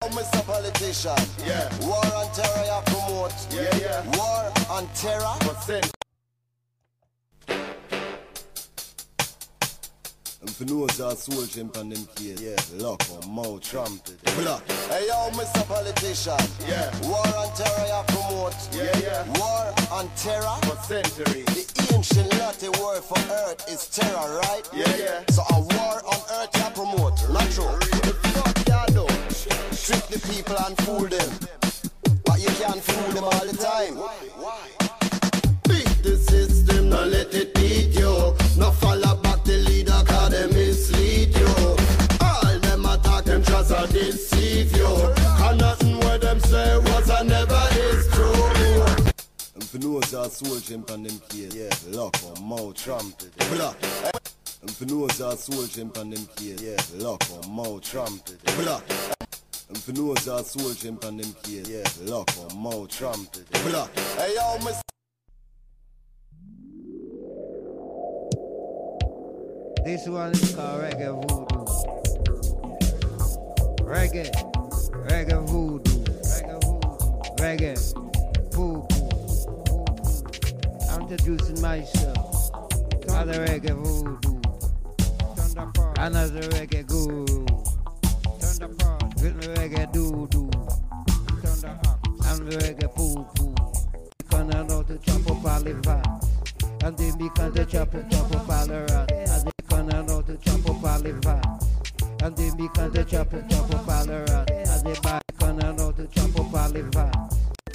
Mr. Politician. Yeah. War on terror you promote. Yeah, yeah. War on terror. And for those that soul chimp and them kids, yeah. Lock or mouth trumpet. Block. Hey yo, Mr. Politician. Yeah. War on terror you promote. Yeah, yeah. War on terror. For centuries. The ancient Latin word for earth is terror, right? Yeah, yeah. So a war on earth you promote. Not true. The fuck you do? Trick the people and fool them. But you can't fool them all the time. Why? Beat the system, not let it beat you. No follow back the leader, cause they mislead you. All them attack, them just to deceive you. And nothing what them say was and never is true. And for those that soul chimp and them kids, yeah. Lock or mouth trumpet. Block. And for those that soul chimp and them kids, yeah. Lock or mouth trumpet. Block. And for those that soul chimp and them kids, yeah. Lock or mouth trumpet. Block. Hey yo, Mr. This one is called reggae voodoo. Reggae voodoo. Reggae voodoo. I'm introducing myself as a reggae voodoo. And as a reggae guru. With me reggae doo-doo. I'm the reggae poo-poo. Because I know to chop up all the vats. And then because they chop up all the rats. And they know to chop up all the vats. And then because they chop up all the rats. As they back and I know to chop up all the vats.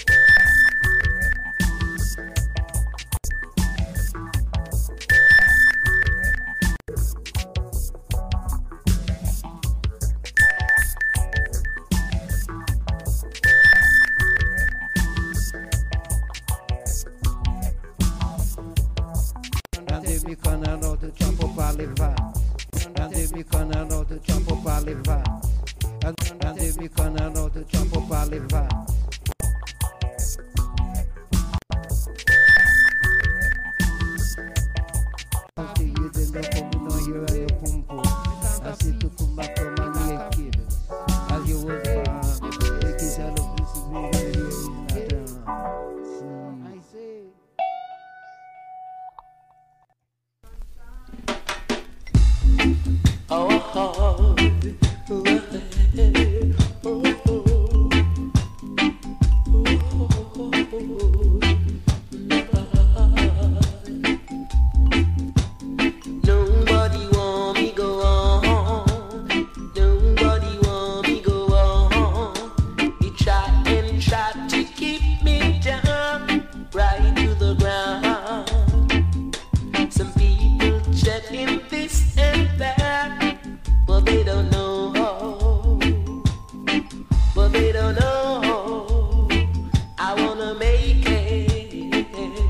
Because I know to chop up all the vats. And then because I know to chop up all the vats. And then because I know to chop up all the vats. Until you didn't come on you and your pum pum. I see to come back from my naked. As you was born, the kids are love this is really I say. Our heart, nobody want me go on. Nobody want me go on. He try to keep me down, right to the ground. Some people chatting this and that, but they don't know. But they don't know. I wanna make it.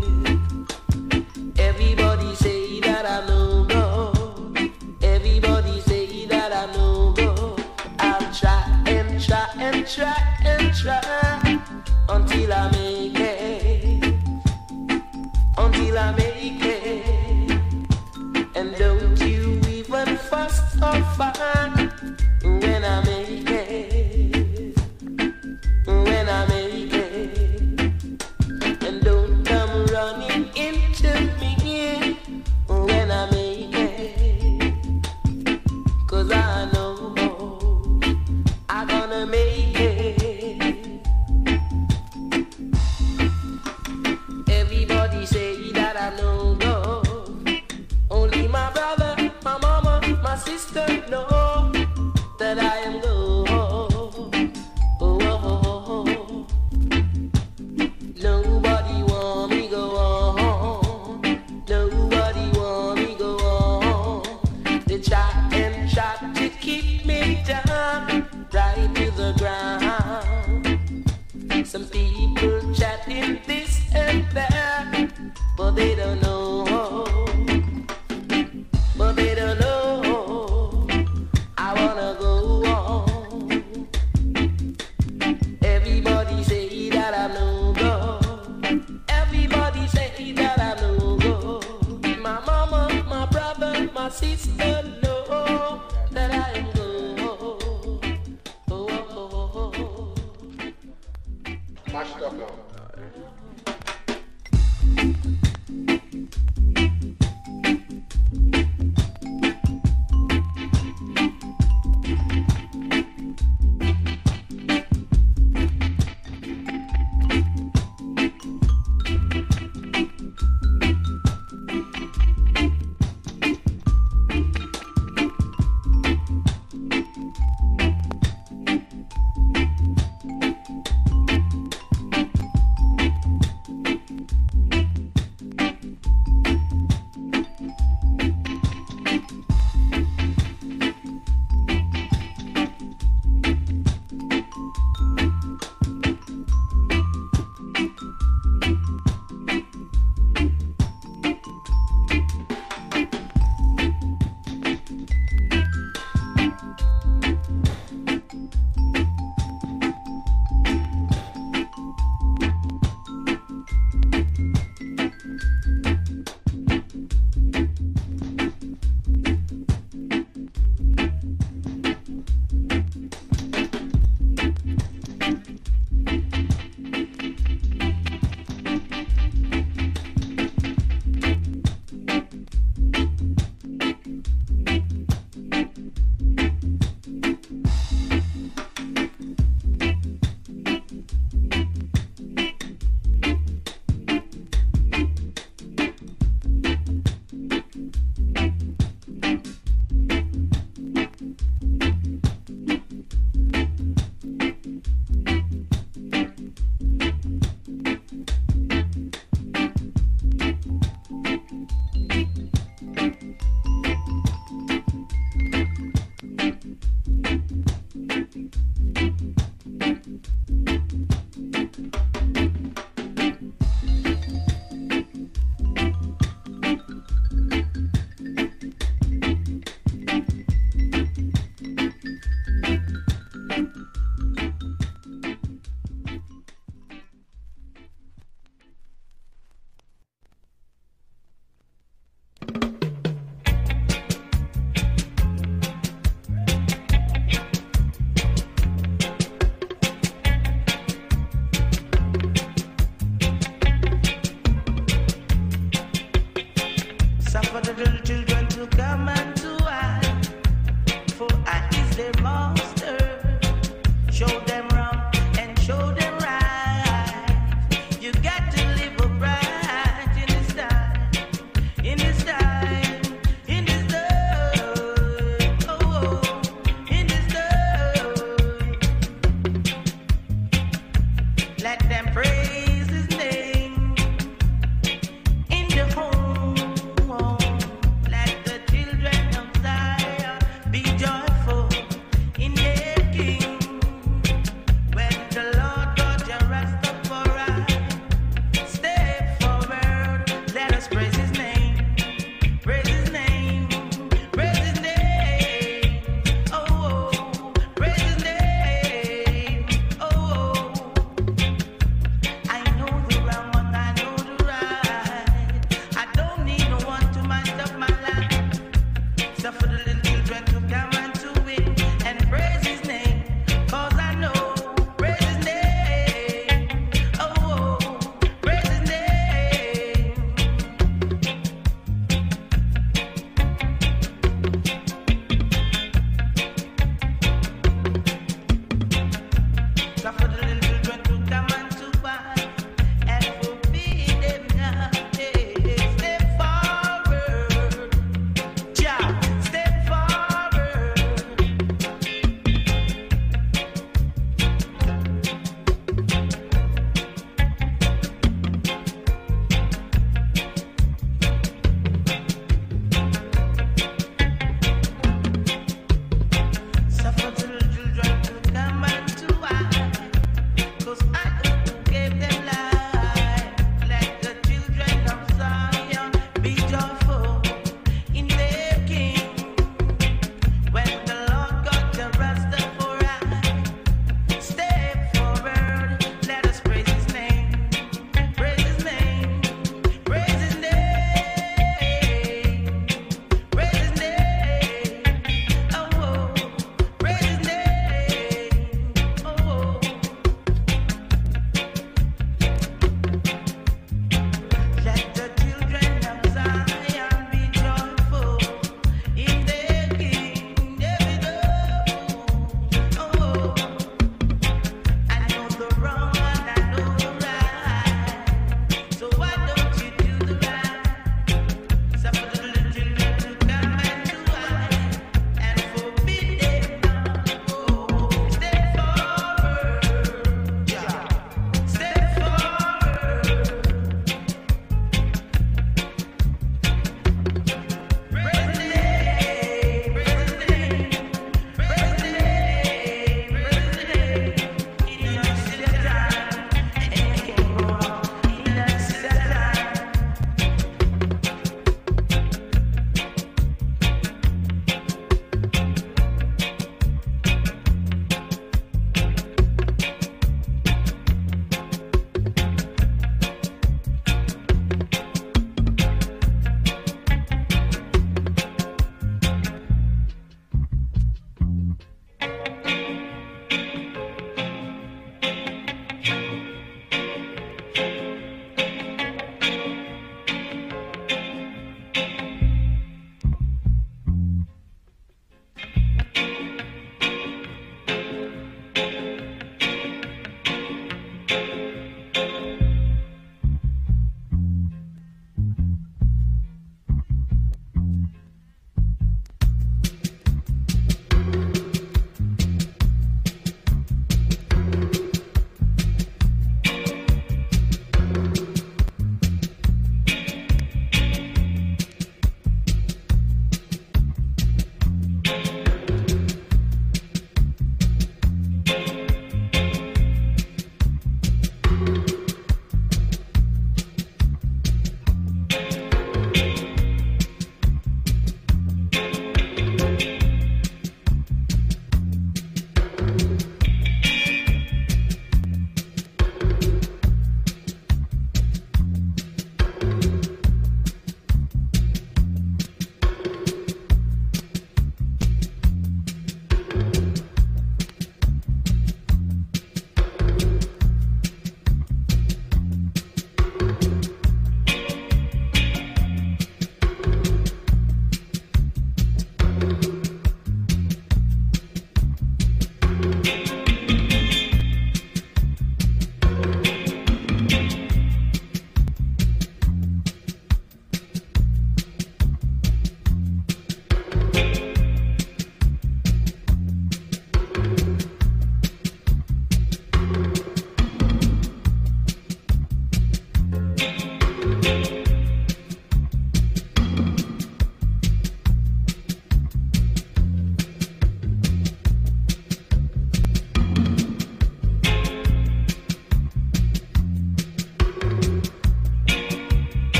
Everybody say that I know go. Everybody say that I know go. I'll try and try and try and try until I make it. Until I make it. And don't you even fuss or fight when I make it. When I make it. And don't come running into me when I make it. 'Cause I know I'm gonna make it. Everybody say that I know go. Only my brother, my mama, my sister know that I am go. Nobody want me go on. Nobody want me go on. They try to keep me down, right to the ground. Some people chatting this and that, but they don't know. But they don't know. I wanna go on. Everybody say that I know go. Everybody say that I know go. My mama, my brother, my sister know that I am go. Oh, oh, oh, oh. Mash it up now.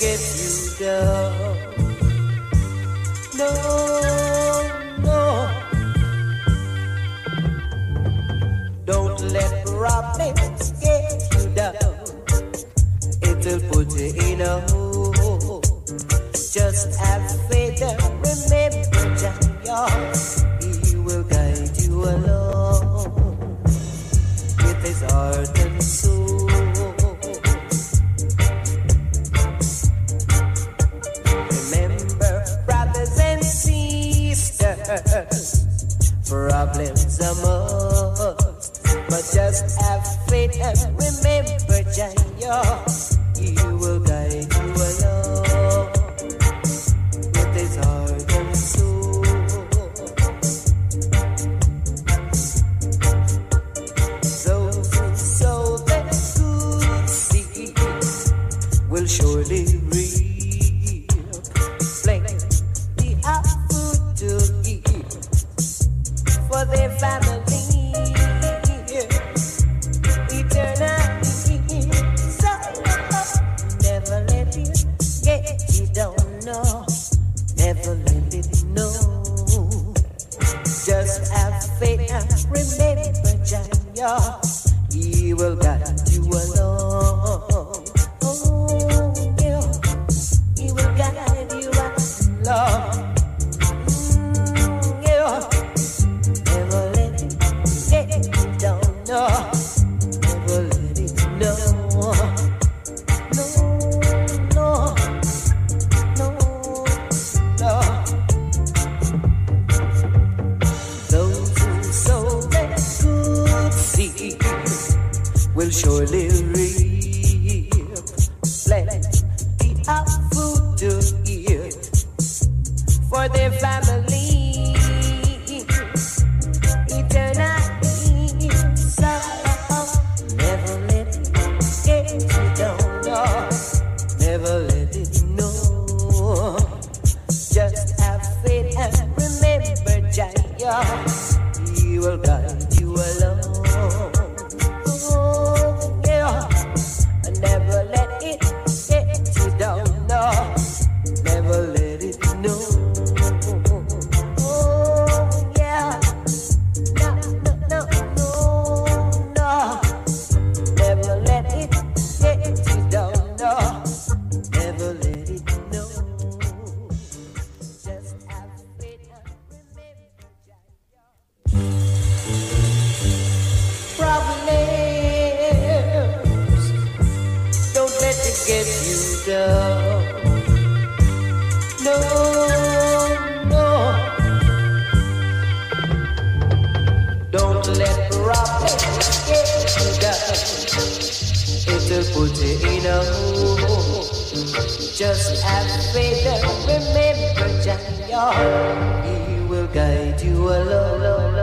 get you down. No, no. Don't let problems get you down. It'll put you in a hole. Just have faith and remember Jah, He will guide you along with His heart and soul. Remember, brothers and sisters, problems are must, but just have faith and remember Jah, He will guide you along with His heart and soul. Those who sow the good seed will surely reap plenty of food to eat for their family. Never let it know. Just have faith and remember Jah, He will guide you along. Oh, yeah, He will guide you along. Yeah, never let it get you down. No, never let it know. Will surely reap plenty of food to eat for their family. Eternally, so never let it get you down. No, never let it know. Just have faith and remember Jah, He will guide you along. Never let it get you down, no. Never let it know. Oh, yeah. No, no, no, no, no. Never let it get you down, no. Never let it know. Just have faith and remember Jah. Problems don't let it get you down. No, no. Don't let problems get you down. It'll put you in a hole. Just have faith and remember Jah, He will guide you along.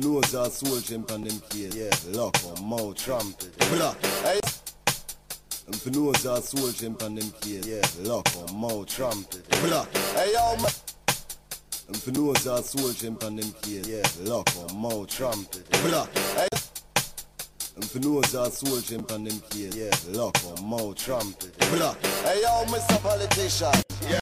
nose a soul chimp and them case. Yeah, lock or mouth trumpet. Blah. Hey. For nose a soul chimp and them case. Yeah, lock or mouth trumpet. Blah. Hey yo man. For nose a soul chimp and them case. Yeah, lock or mouth trumpet. Blah. Hey. For nose a soul chimp and them case. Yeah, lock or mouth trumpet. Blah. Hey yo Mr. Politician. Yeah.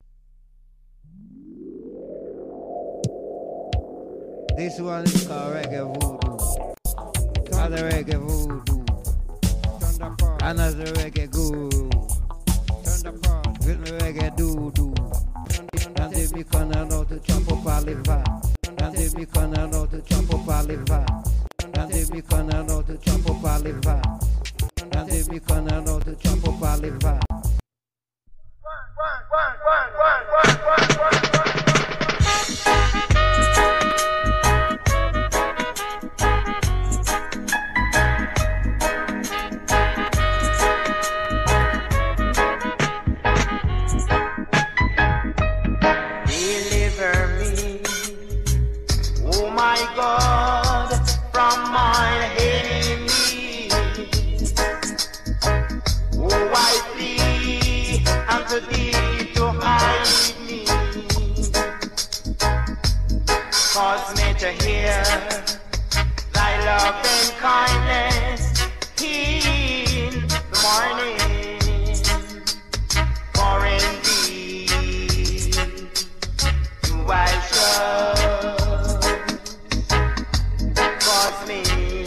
This one is called reggae voodoo. Other reggae voodoo. Another reggae guru. With me reggae doo-doo. And if me gonna know to chop up all the vats. And if me gonna know to chop up all the vats. And if me gonna know to chop up all the vats. And if me gonna know to chop up all the vats. Cause me to hear thy love and kindness in the morning. For indeed you I trust. Cause me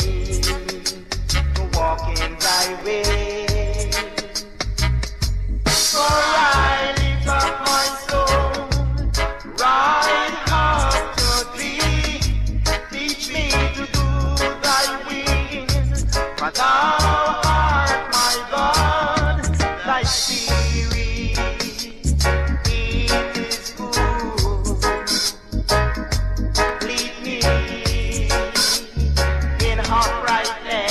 to walk in thy way. For I lift up my soul, right up to thee. Teach me to do thy will, for thou art my God. Thy spirit, it is good. Lead me in uprightness.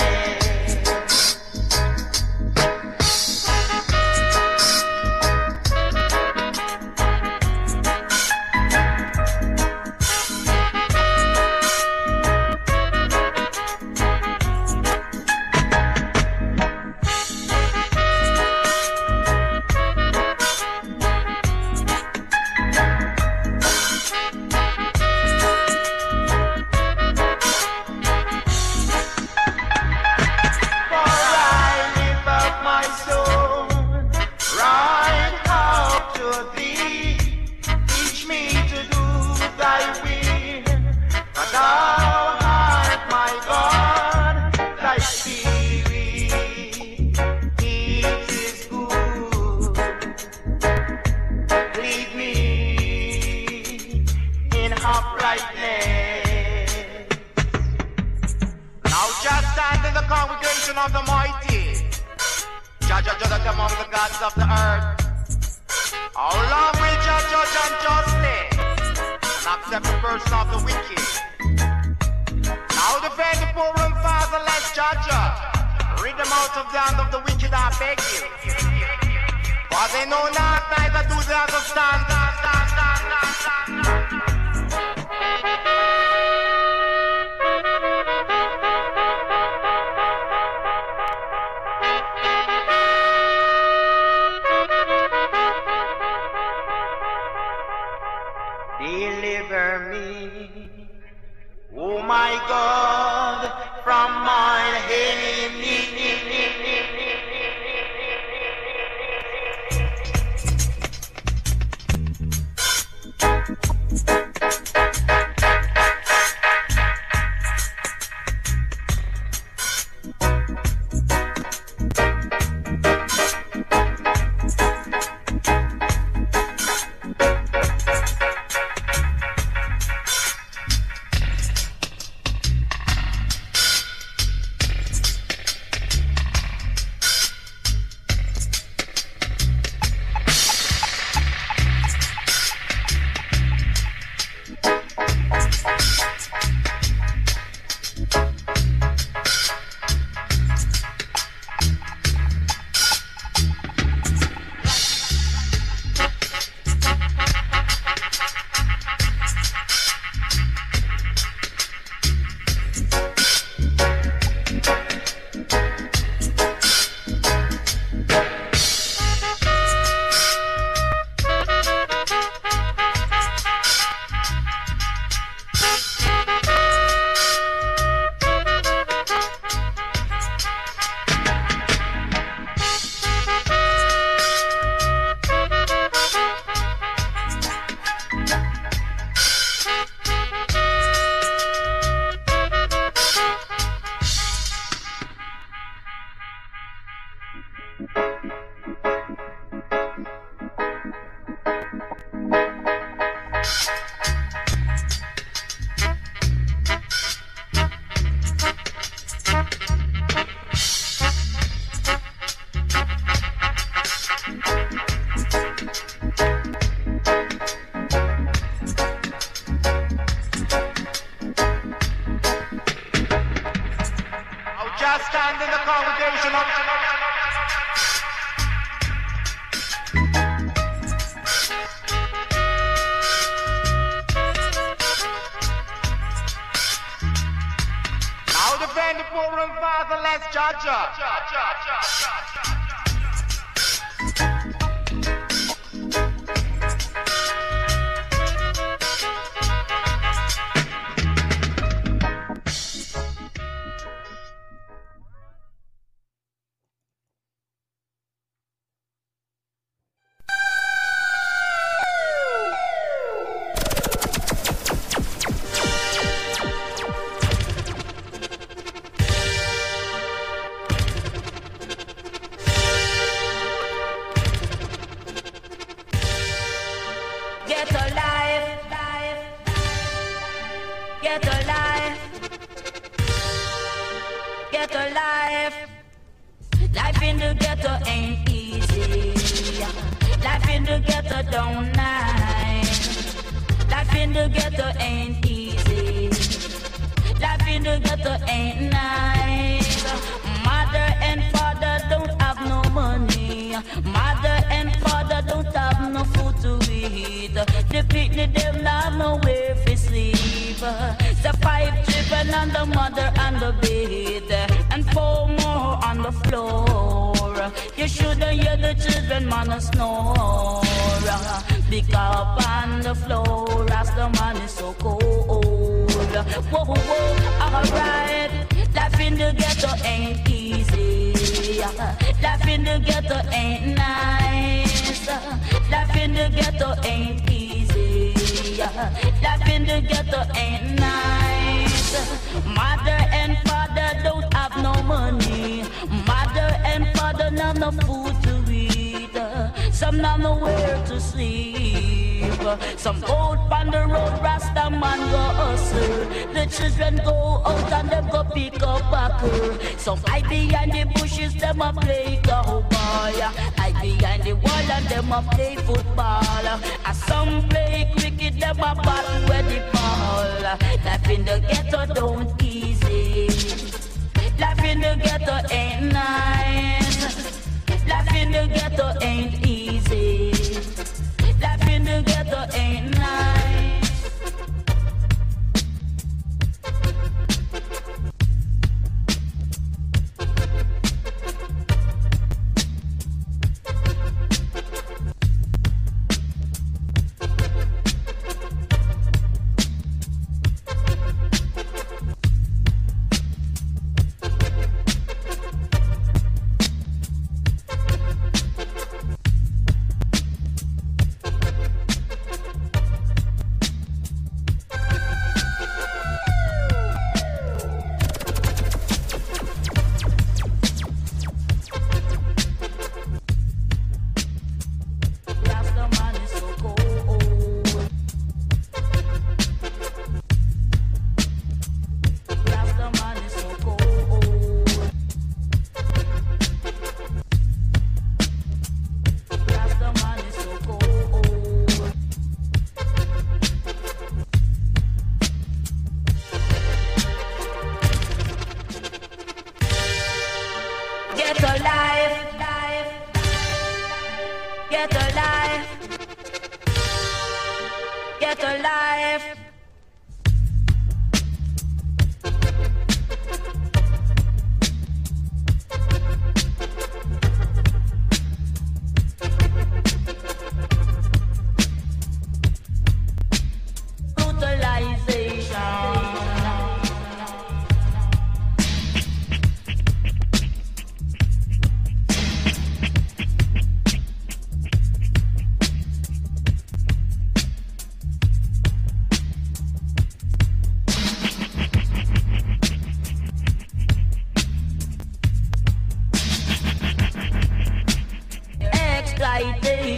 Of the mighty, judge among the gods of the earth. How long will judge unjustly and accept the person of the wicked? Now defend the poor and fatherless, judge. Rid them out of the hand of the wicked, I beg you. For they know not, neither do they understand. Deliver me, oh my God, from mine enemy.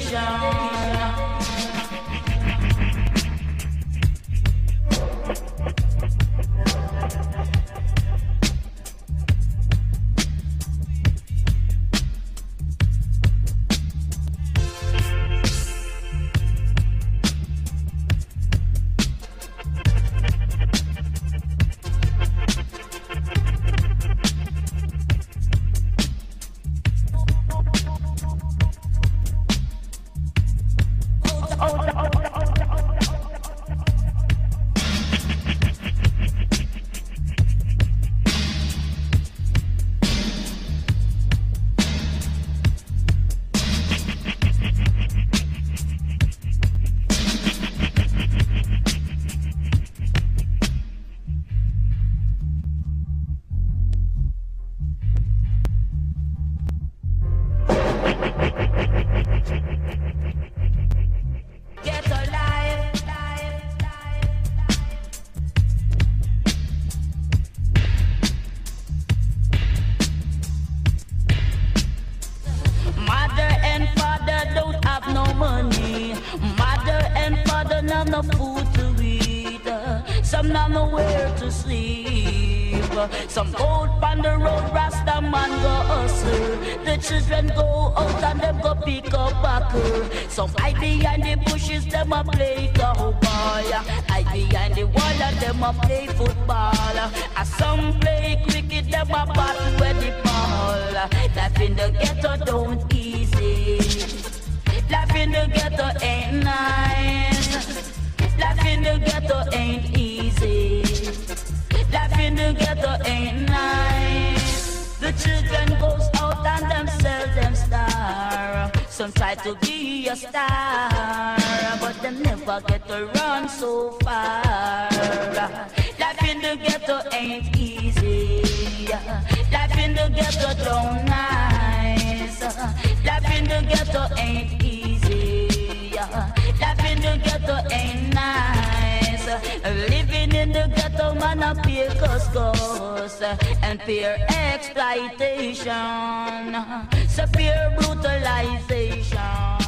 Some gold on the road, Rasta man go hustle. The children go out and them go pick up buckle. Some hide behind the bushes, them a play cowboy. Hide behind the wall and them a play football. As some play cricket, them a battle with the ball. Life in the ghetto don't easy. Life in the ghetto ain't nice. Life in the ghetto ain't easy. Life in the ghetto ain't nice. The children goes out and them sell them star. Some try to be a star, but they never get to run so far. Life in the ghetto ain't easy. Life in the ghetto don't nice. Life in the ghetto ain't easy. Life in the ghetto ain't nice. Living in the ghetto, man, a peer cost and peer exploitation, so peer brutalization.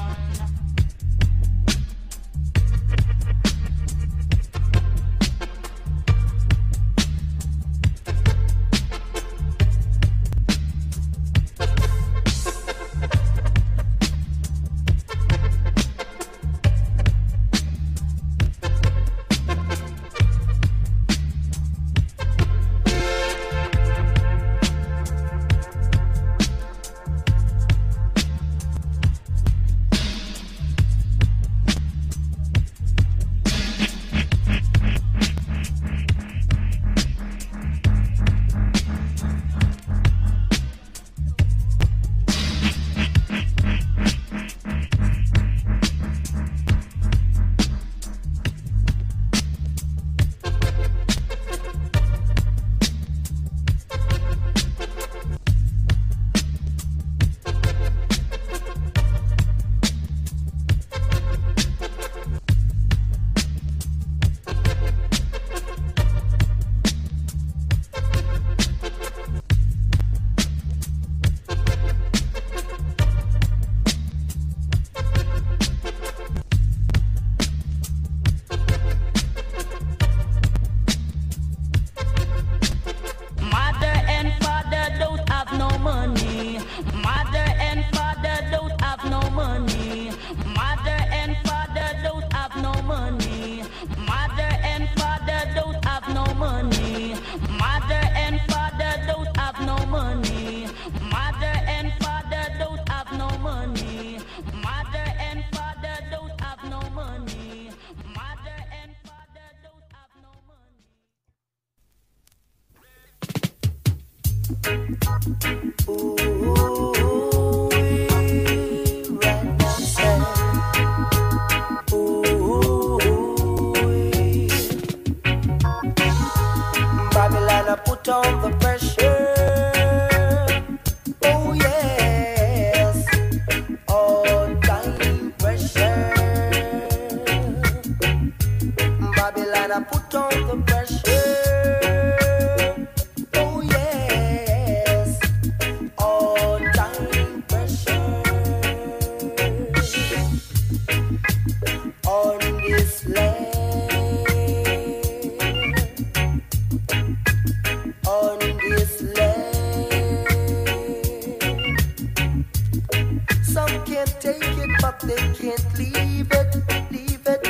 can't take it, but they can't leave it, leave it.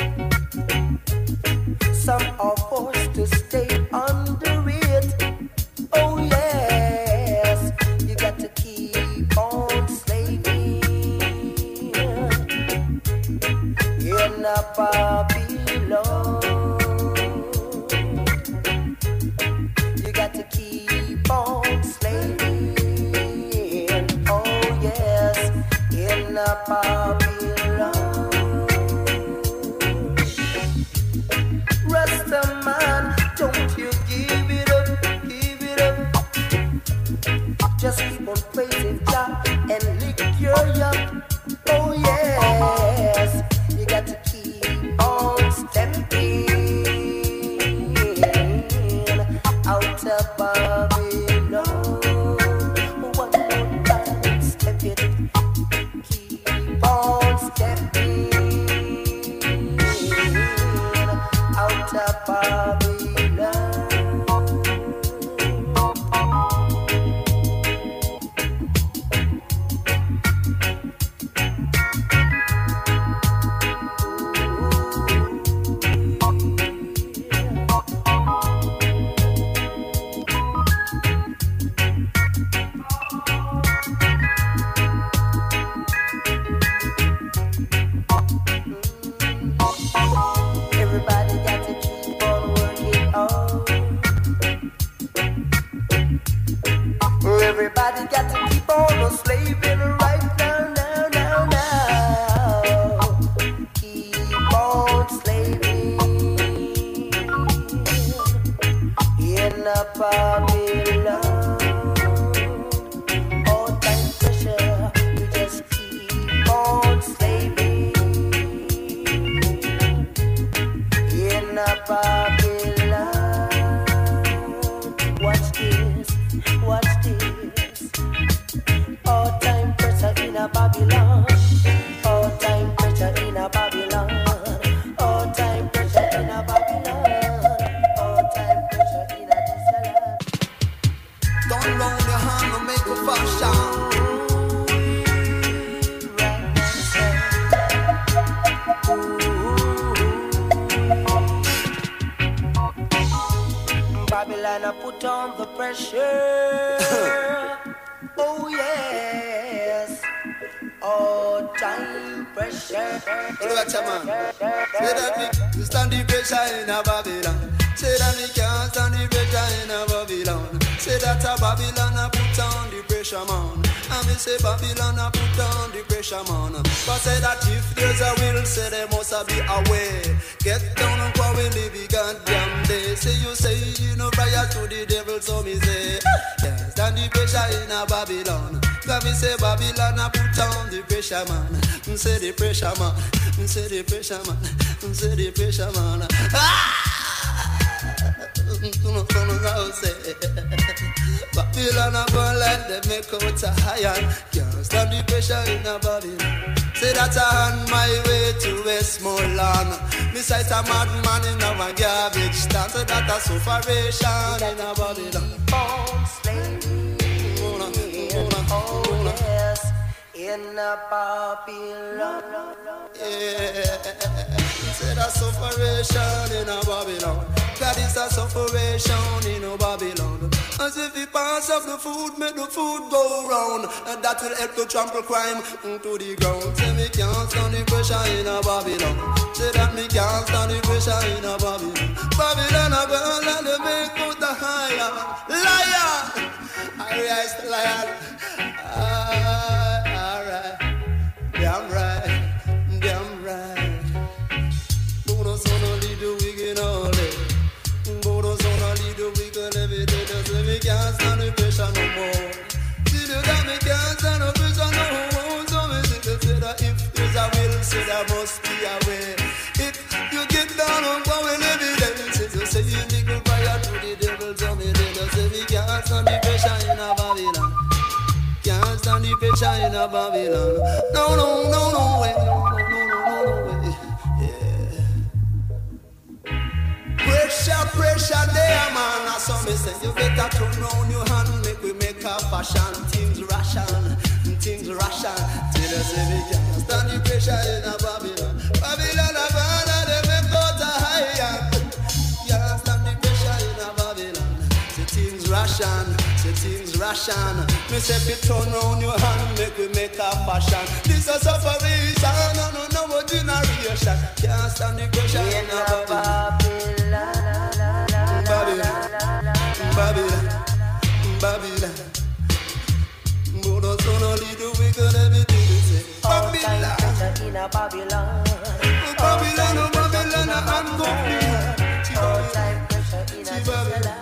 Some are forced to stay under it. Oh yes, you got to keep on slaving in a Babylon. You got to keep on slaving. Oh yes, in a Babylon. Rastaman, don't you give it up, give it up. Just keep on praising Jah and lick your yuck. Oh yes, you got to keep on stepping out of Babylon. One more time, step it. Keep on stepping out of Babylon. Everybody got to keep on working on. Everybody got to keep on slaving right now, now, now, now. Keep on slaving in a Babylon. All time pressure, we just keep on slaving in a Babylon. Watch this, watch this. All time pressure in a Babylon. All time pressure in a Babylon. All time pressure in a Babylon. All time pressure in a this land. Turn round your hand and make a fashion. Babylon, I put on the pressure. Oh yes, all time pressure. Watch a man. Say that we stand the pressure in a Babylon. Say that we can't stand the pressure in a Babylon. Say that a Babylon a put on the pressure man. And me say Babylon a put on the pressure man. But say that if there's a will, say there must be a way. Get down and go in the big goddamn day. Say you no prior to the devil, so me say yes, stand the pressure in a Babylon. Cause me say Babylon a put on the pressure man. Me say the pressure man. Me say the pressure man. Me say the pressure man. Babylon a burn like they make out a iron. Can't stand the pressure in a Babylon. Say that I on my way to Westmoreland. Me sight a madman in a garbage stand. Say that a sufferation in a Babylon. Born slaving. Oh yes, in a Babylon. Yeah. Say that sufferation in a Babylon. That is a sufferation in a Babylon. As if we pass up the food, make the food go round. And that will help to trample crime to the ground. Say me can't stand the pressure in a Babylon. Say that me can't stand the pressure in a Babylon. Babylon a girl and they make out the higher. Liar! I rise the liar. Alright. Damn right. Damn right. Bono sono lead the wicked all day. Bono sono lead the wicked every day. Say me can't stand the pressure no more. See the guy me can't stand the pressure no more. So me say that if there's a will, say there must be a way. If you get down on power every day, say you nickel fire to the devil. So me say me can't stand the pressure in a Babylon. Can't stand the pressure in a Babylon. No, no, no, no way. No, no, no, no, no way. Yeah. Pressure, pressure there, man. I saw me say you better turn round your hand. Make we make a fashion. Things ration, things ration. Till you say we can't stand the pressure in a Babylon. Babylon a burn and them make out a high. Can't stand the pressure in a Babylon. Say things ration. Me say fi turn round your hand, make we make a fashion. This a separation, no generation. Can't stand the pressure in a Babylon. Babylon. But son only the wicked everything we say. Babylon. In a Babylon. Babylon, and go. All time pressure in a Babylon.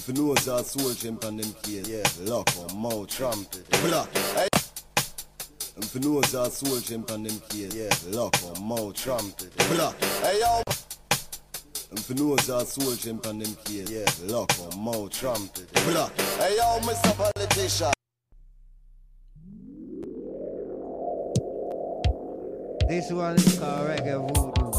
If you know a soul chimp and them kids, yeah, lock or mouth trumpet. Block. Hey. If you know a soul chimp and them kids, yeah, lock or mouth trumpet. Block. Hey yo. If you know a soul chimp and them kids, yeah, lock or mouth trumpet. Block. Hey yo, Mr. Politician. This one is called reggae voodoo.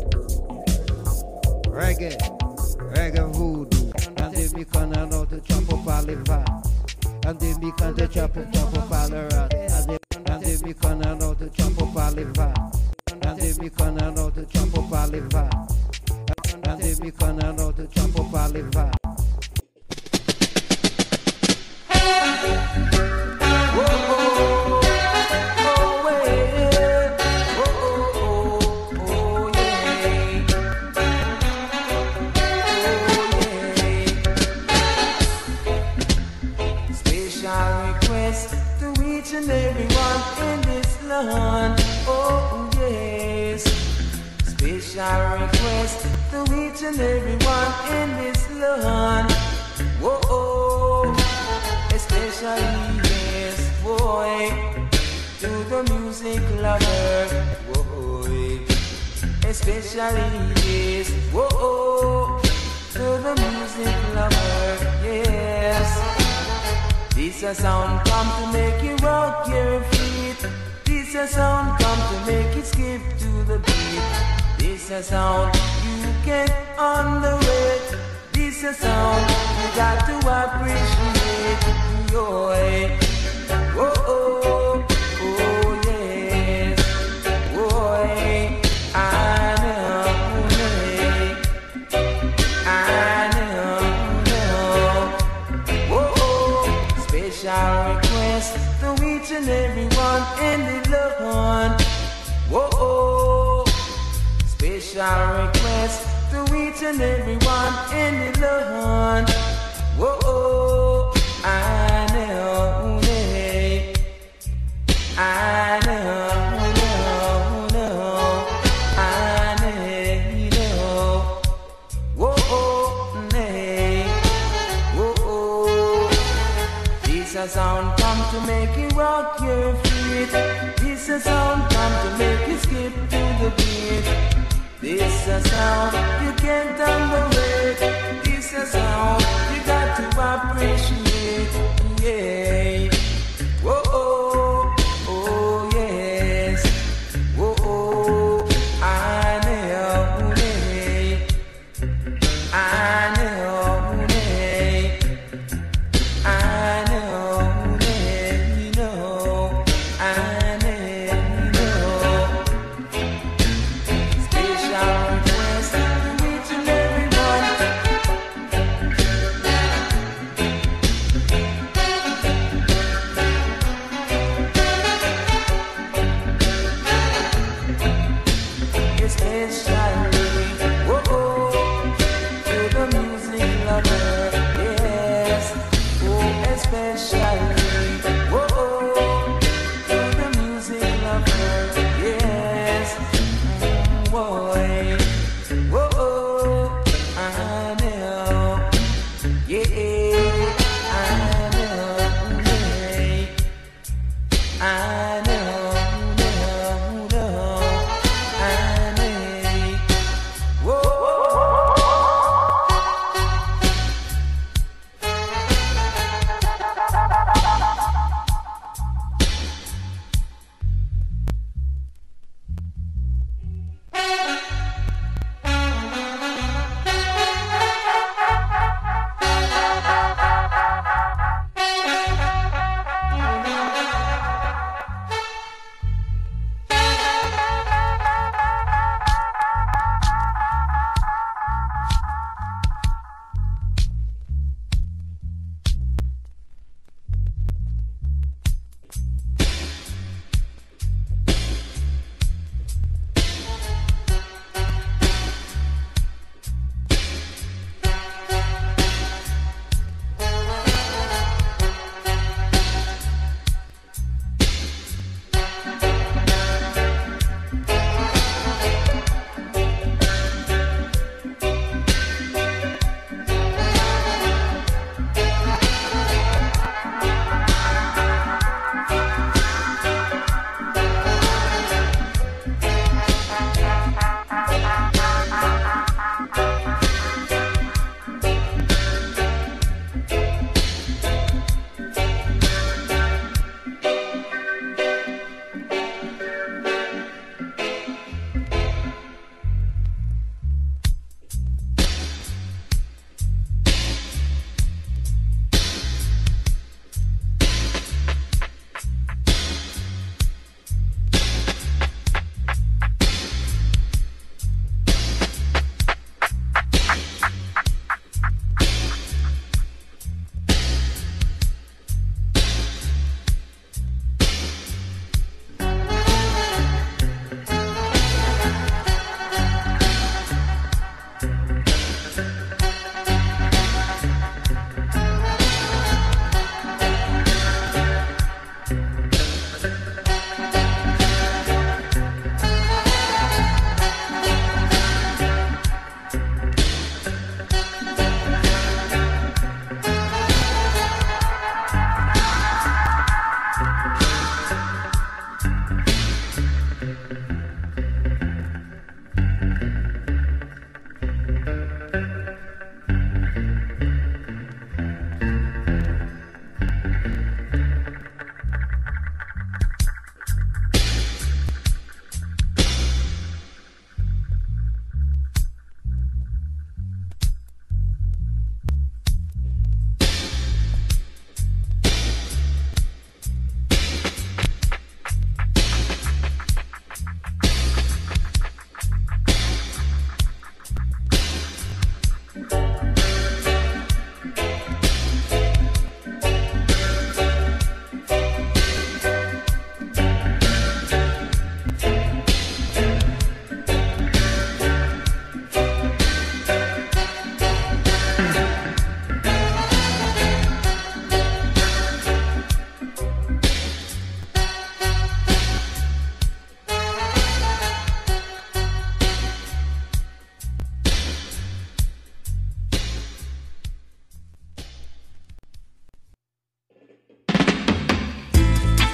Reggae voodoo. And they be gonna know to chop up all the vats. And they be gonna chop up all the rats. And they be gonna know to chop up all the vats. And they be gonna know to chop up all the vats. And they be gonna know to chop up all the vats. And everyone in this land, oh yes. Special request to each and everyone in this land, whoa. Especially yes, boy, to the music lover, boy. Especially yes, whoa, to the music lover, yes. This a sound come to make you rock your feet. This a sound come to make you skip to the beat. This a sound you get on the way. This a sound you got to appreciate. Boy, oh oh oh yes, boy, I know, I know. Special request to each and everyone in the land. Whoa, special request to each and everyone in the land. Whoa, I know, I know, I know. Whoa, this a sound come to make you rock your feet. This a sound come to make you skip to the beat. This a sound you can't underrate. This a sound you got to appreciate. Yeah. Whoa, oh, oh yes. Whoa, oh, I know, I know, I know, I know. Special request to each and everyone.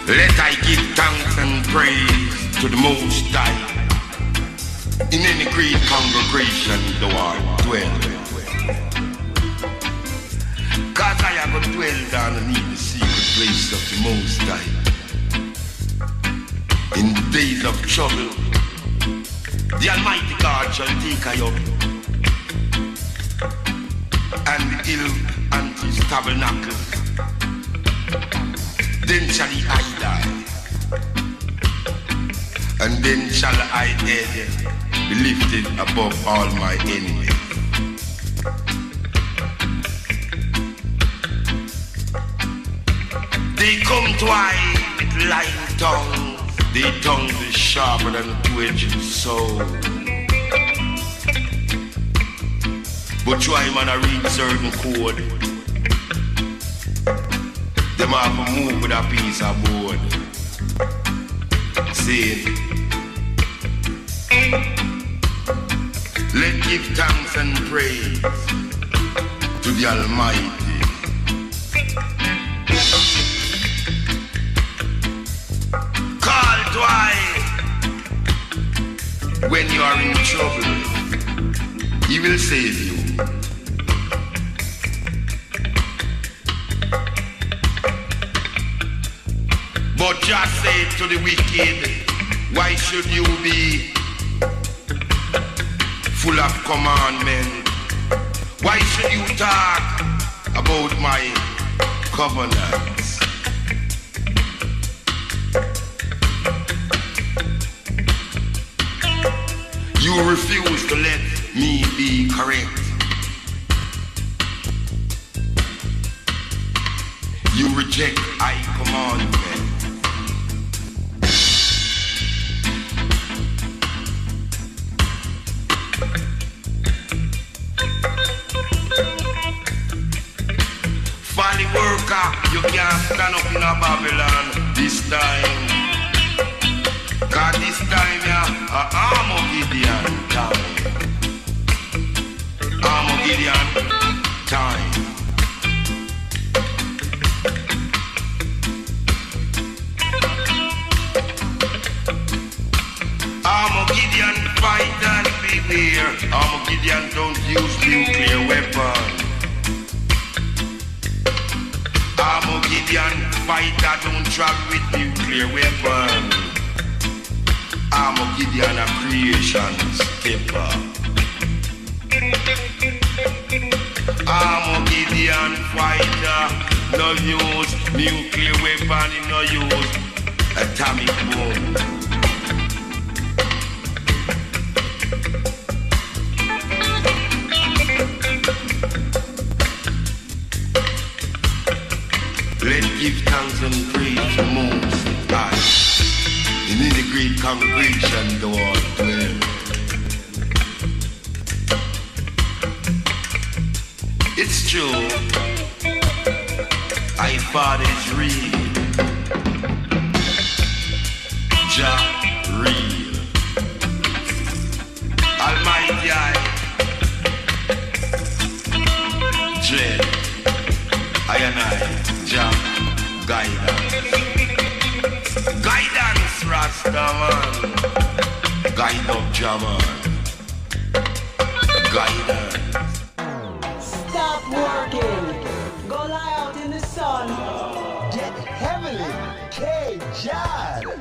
Let I give thanks and praise to the Most High. In any great congregation thou art dwell. Cause I have to dwell down beneath the secret place of the Most High. In the days of trouble, the Almighty God shall take I up, and the hill unto his tabernacle. Then shall he hide I, and then shall I head be lifted above all my enemies. They come to I with lying tongues, their tongues is sharper than a two-edged sword. But try man a read certain code, them have to move with a piece of board, saying, let give thanks and praise to the Almighty. Call to I when you are in trouble, he will save you. But just say to the wicked, why should you be full of commandment? Why should you talk about my covenants? You refuse to let me be correct. You reject I commandment. Folly worker, you can't stand up in a Babylon this time. Cause this time, yeah, Armageddon time. Armageddon time. Armageddon fight and beware. Armageddon don't use nuclear weapons. Armageddon fighter don't travel with nuclear weapons. Armageddon a creation stepper. Armageddon fighter no use nuclear weapon, no use atomic bomb. Let give thanks and praise to Most High. In the great congregation thou art dwell. It's true, I thought it's real. Jah real. Almighty I dread. I and I Jah guidance. Guidance, Rastaman. Guide up, Jah man. Guidance. Stop working. Go lie out in the sun. Get heavily, K-Jad.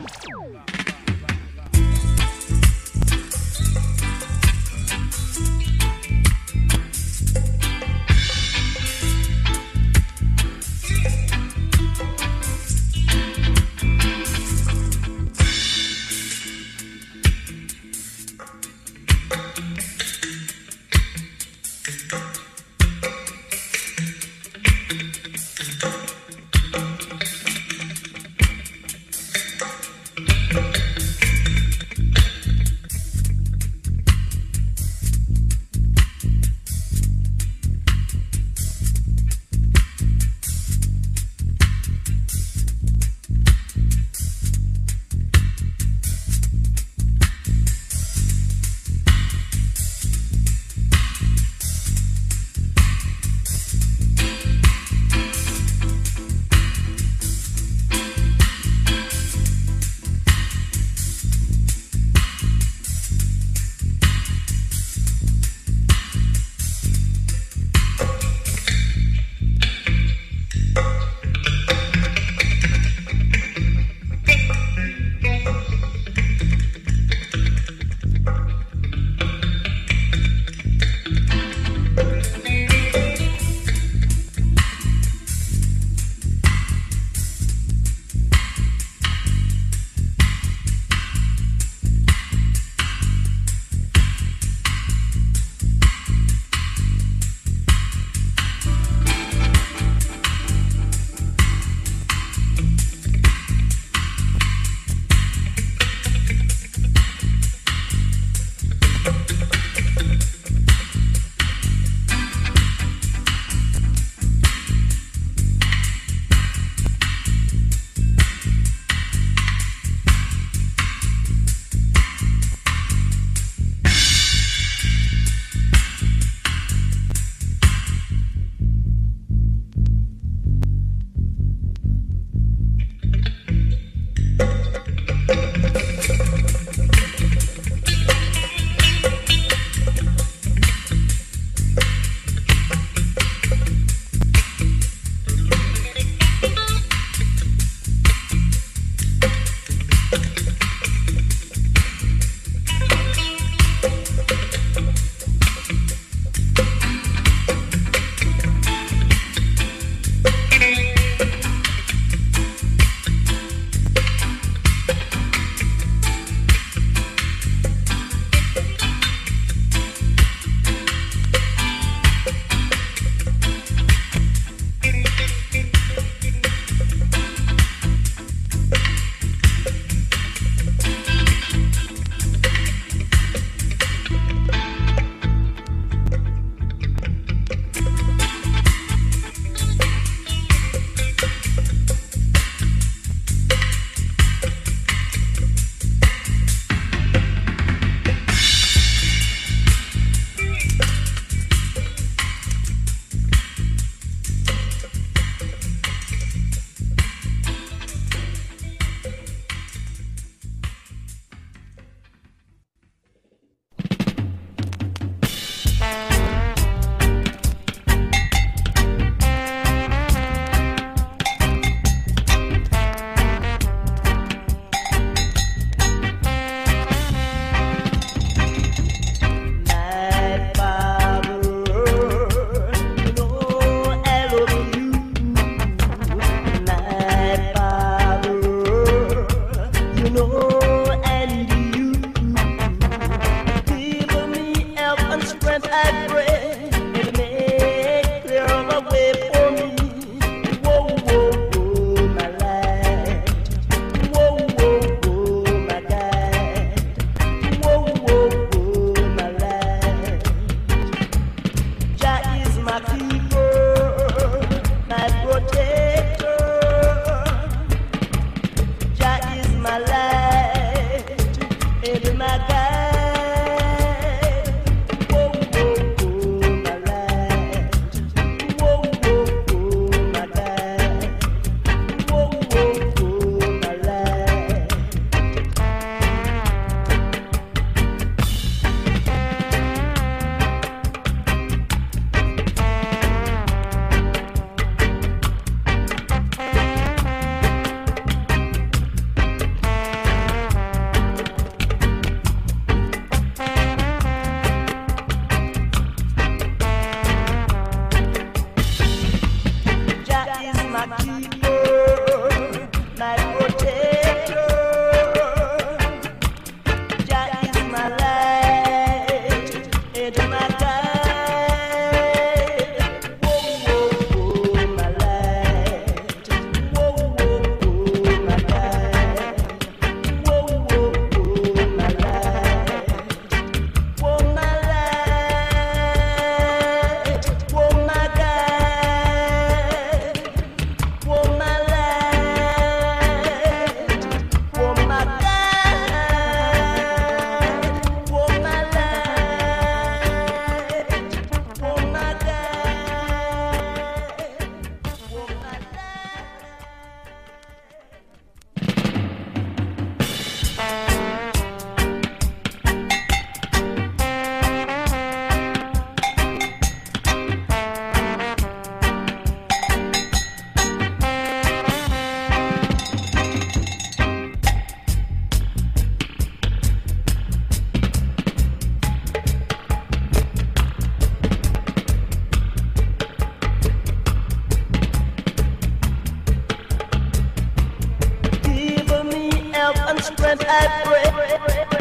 strength I pray.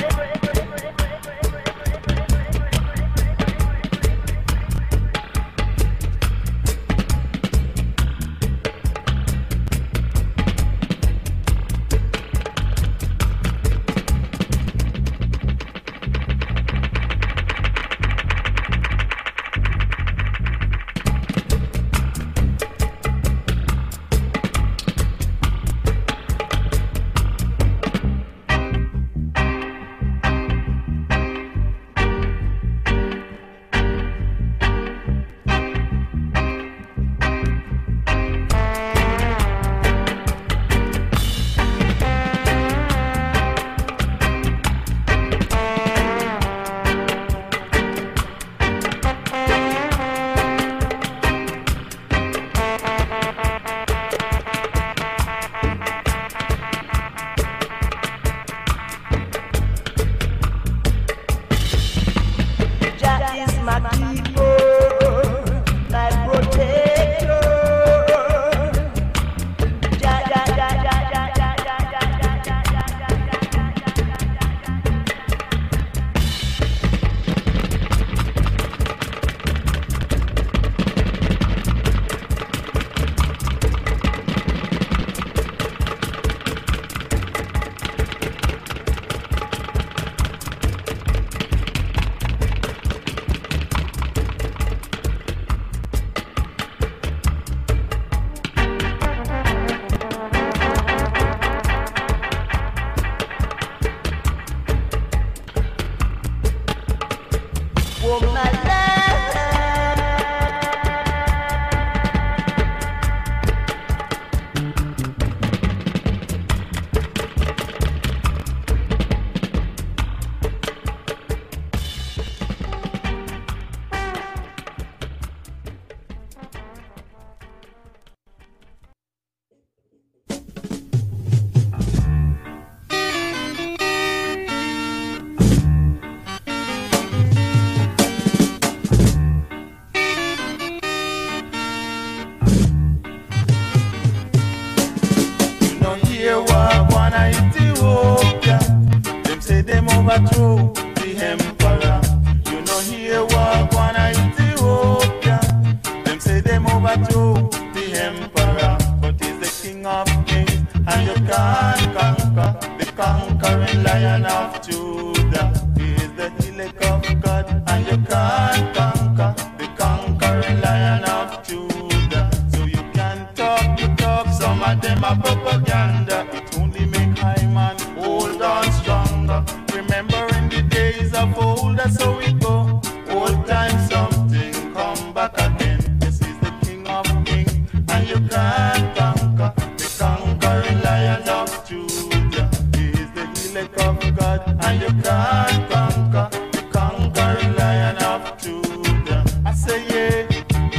overthrow the emperor. You know here walk one Ethiopia. Them say them overthrow the emperor, but he's the king of kings, and you can't conquer the conquering lion of Judah. He is the elect of God, and you can't conquer the conquering lion of Judah. So you can talk, you talk, some of them are propaganda. It only make high man hold on stronger. Remembering the days of old, that's how we go. Old time something come back again. This is the king of kings, and you can't conquer the conquering lion of Judah. He is the elect of God, and you can't conquer the conquering lion of Judah. I say yeah,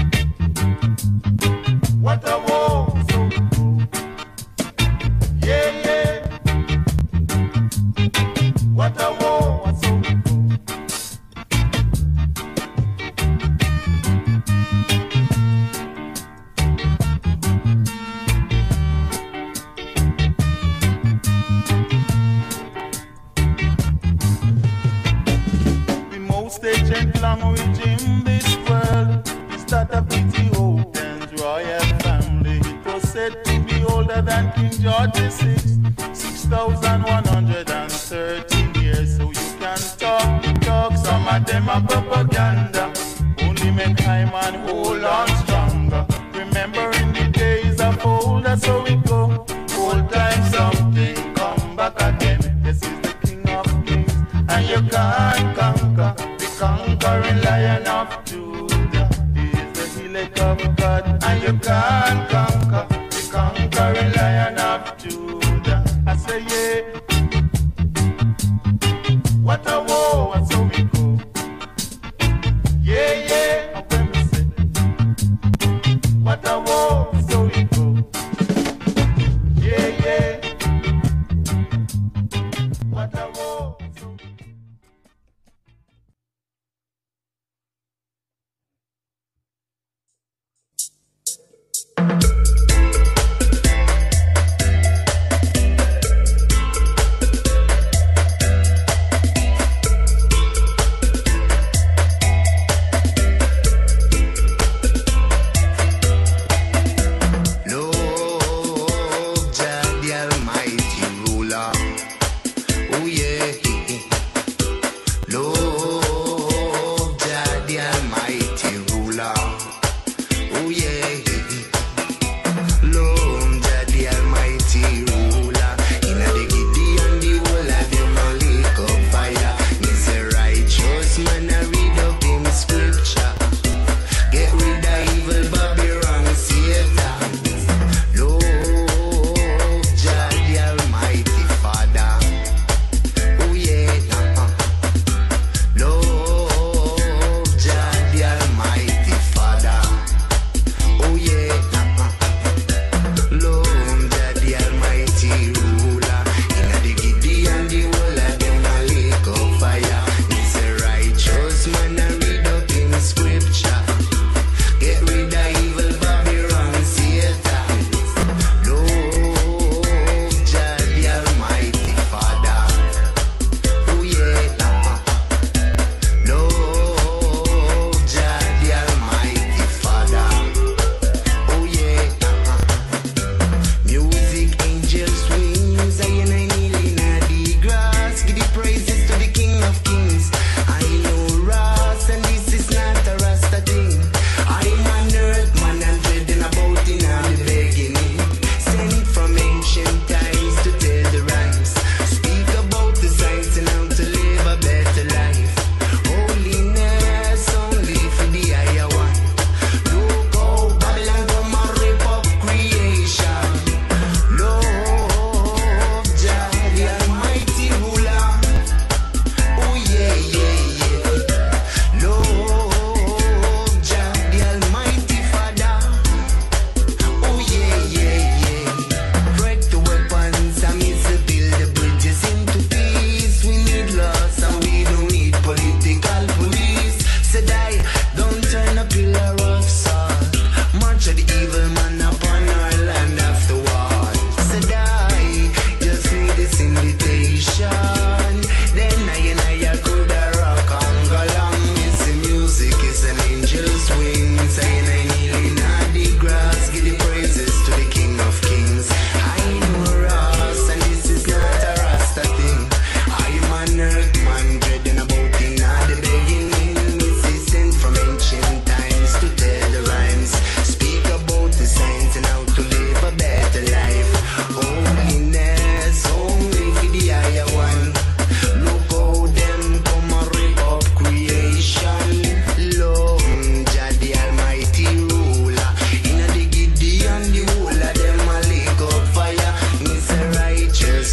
what a war, so yeah, yeah, what a war, what's so the most ancient language in this world is that of Ethiopians royal family. It was said to be older than King George VI, 6,130 years. So you can talk, some of them are propaganda. Only make high man hold on stronger. Remembering the days of old, that's how we go. Old time something come back again. This is the king of kings, and you can't conquer the conquering lion of Judah. He is the elect of God, and you can't conquer the conquering lion of Judah. I say yeah, what a war, what's how we go. Yeah, yeah, when we say, what a war, so we go. Yeah, yeah, what a war, so we go.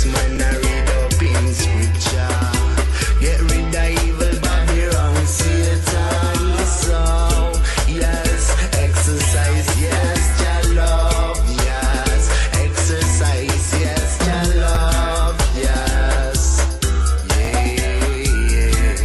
Yes, man, I read up in scripture. Get rid of evil Babylon, Satan. So, yes, exercise, yes, your love, yes. Exercise, yes, your love, yes. Yeah.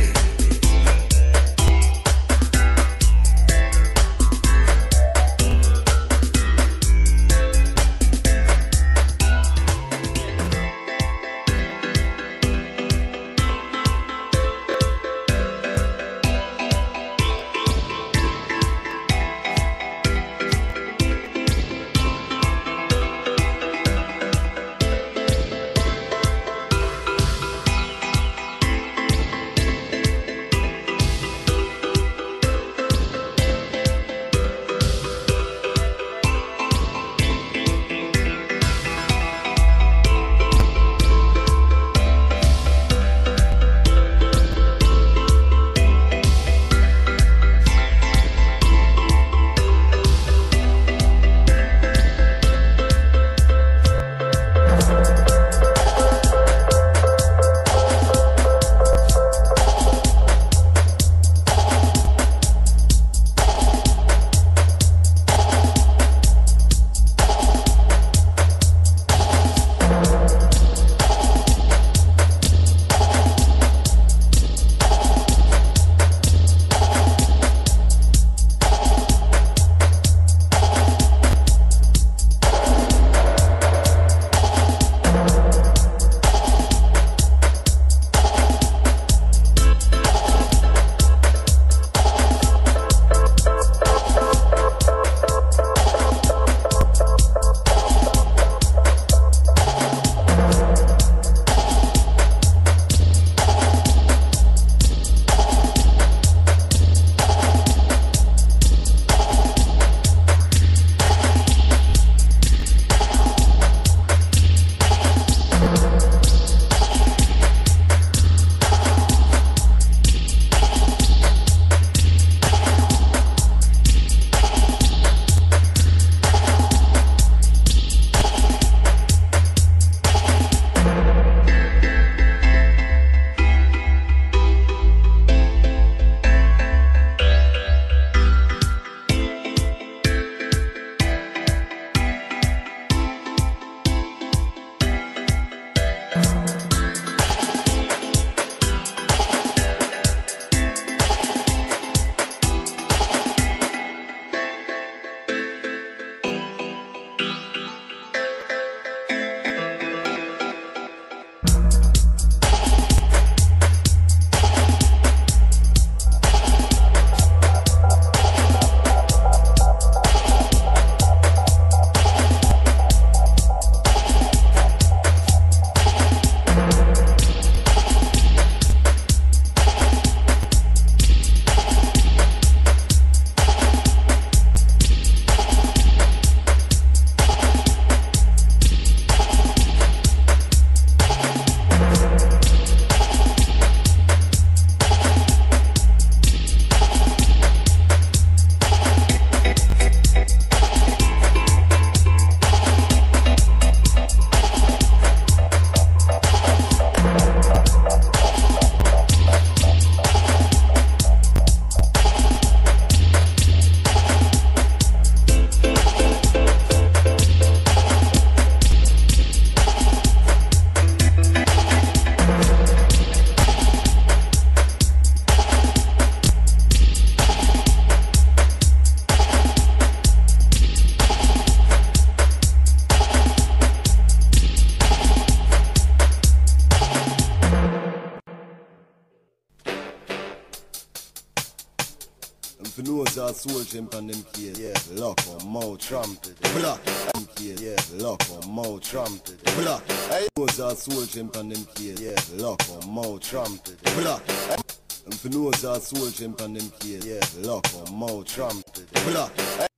For nose or soul chimp and them case. Yeah. Lock or mouth trumpet. Block. Them case. Yeah. Lock or mouth trumpet. Block. Hey. Nose or soul chimp and them case. Yeah. Lock or mouth trumpet. Block. And for nose or soul chimp and them case. Yeah. Lock or mouth trumpet. Block.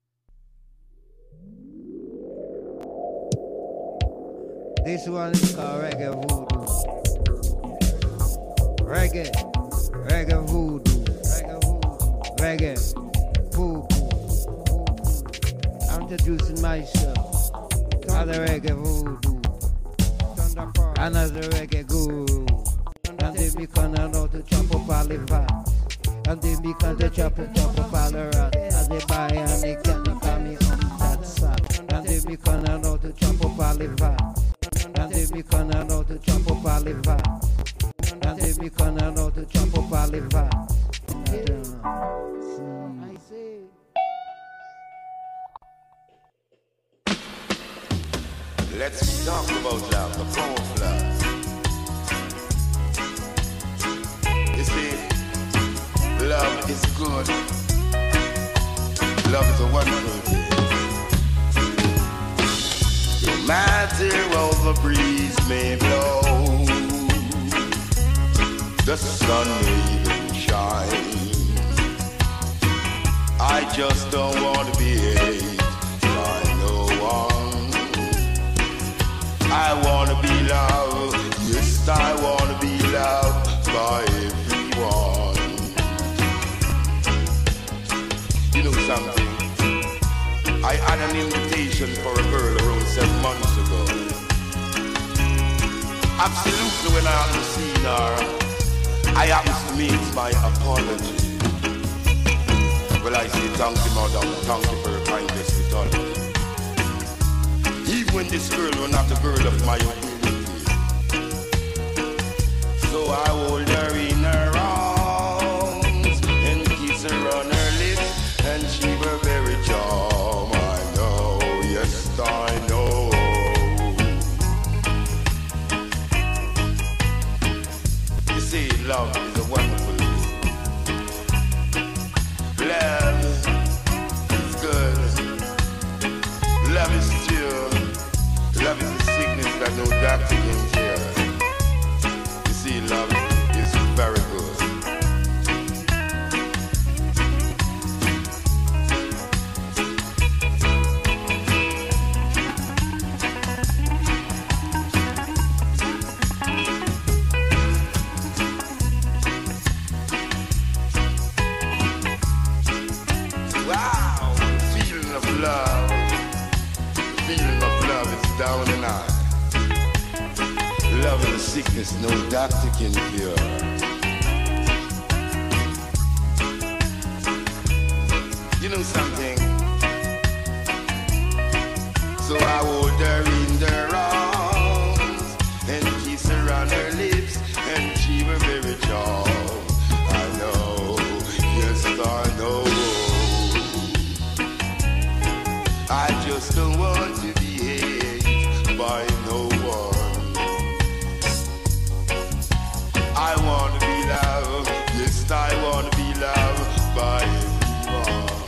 This one is called Reggae Voodoo. Reggae Voodoo. Reggae Voodoo. I'm introducing myself. Call the Reggae Voodoo. another reggae guru. And they become know to chop up all the vats. And they become to chop up all the rats. And they buy and they can't call me that sat. And they become know to chop up all the vats. And they become know to chop up all the vats. And they become know to chop up all the vats. I see. Let's talk about love, the power of love. You see, love is good. Love is a wonderful thing. No matter how the breeze may blow, the sun may even shine, I just don't want to be hated by no one. I want to be loved, yes, I want to be loved by everyone. You know something? I had an invitation for a girl around 7 months ago. Absolutely, when I haven't seen her, I happen to make my apology. Well, I say thank you, madam, thank you for your kind hospitality. Even when this girl was not a girl of my ability. So I hold her in her arms and kiss her on her lips, and she were very charmed. I know, yes I know. You see, love is a wonderful thing. Love is good. Love is pure. Love is a sickness that no doctor can cure. You see, love is very good. Wow, the feeling of love. The feeling of love is down and out. Love is a sickness no doctor can cure. You know something? So I hold her in her arms and kiss her on her lips, and she was very charmed. I know, yes I know. I just don't want to be hated by no one. I want to be loved, yes I want to be loved by everyone.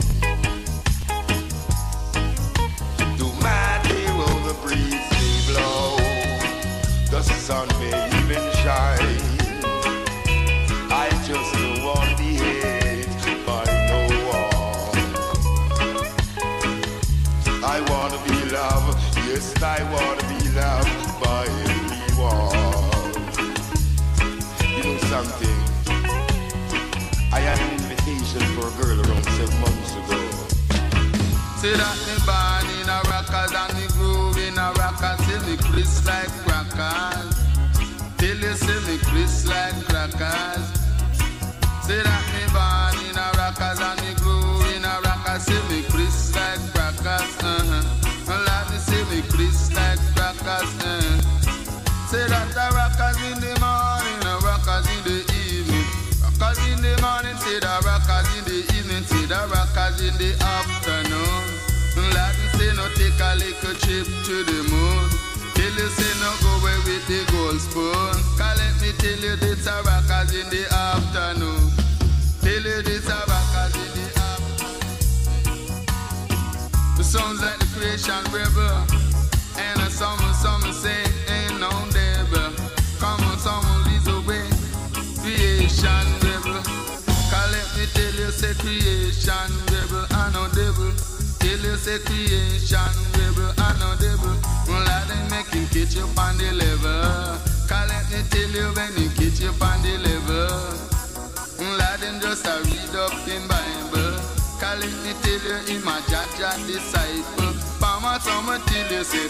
No matter how the breeze may blow, the sun may even shine, I just don't want to be hated by no one. I want to be loved, yes I want to be loved by everyone. You know something? I had an invitation for a girl around 7 months ago. See that me born in a rockers and me groove in a rockers, till me crisp like crackers. Till you see me crisp like crackers. See that me born in a rockers and me groove in a rockers, see me crisp like crackers. Let me see me crisp like crackers. Say that the rockers in the morning, the rockers in the evening. Rockers in the morning, say the rockers in the evening, say the rockers in the afternoon. Let me say no take a little trip to the moon. Till you say no go away with the gold spoon. Cause let me tell you this a rockers in the afternoon. Tell you this a rockers in the afternoon. The sounds like the creation rebel. And a someone say ain't no devil. Come on, someone leads away. Creation rebel. Cause let me tell you say creation rebel. I know devil. Tell you say creation rebel. I know devil. Let them make him catch you on the level. Cause let me tell you when he catch you on the level. Let them just read up in Bible. Cause let me tell you in my Jaja disciple. Mama, someone tell you say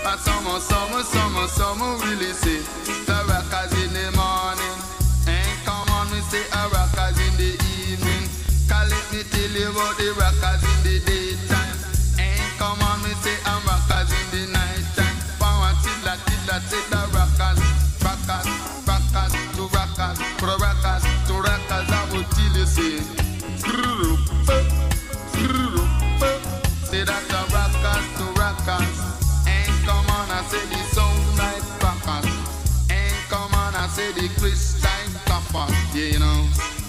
A summer really say the rockers in the morning. And come on, me say a rockers in the evening. Call let me tell you about the rockers in the daytime. And come on, me say a rockers in the nighttime. Power tilla say the rockers, to rockers, from rockers to rockers. I will tell you say, say that the rockers to rockers. Come on, I say the sound like crackers. And come on, I say the Chris like clappers. Yeah, you know.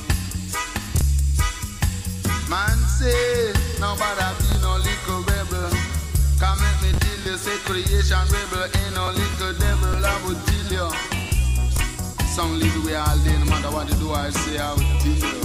Man say, nobody be no little rebel. Come let me tell you, say creation rebel ain't no little devil. I would tell you. Some little way all day, no matter what you do, I say I would tell you.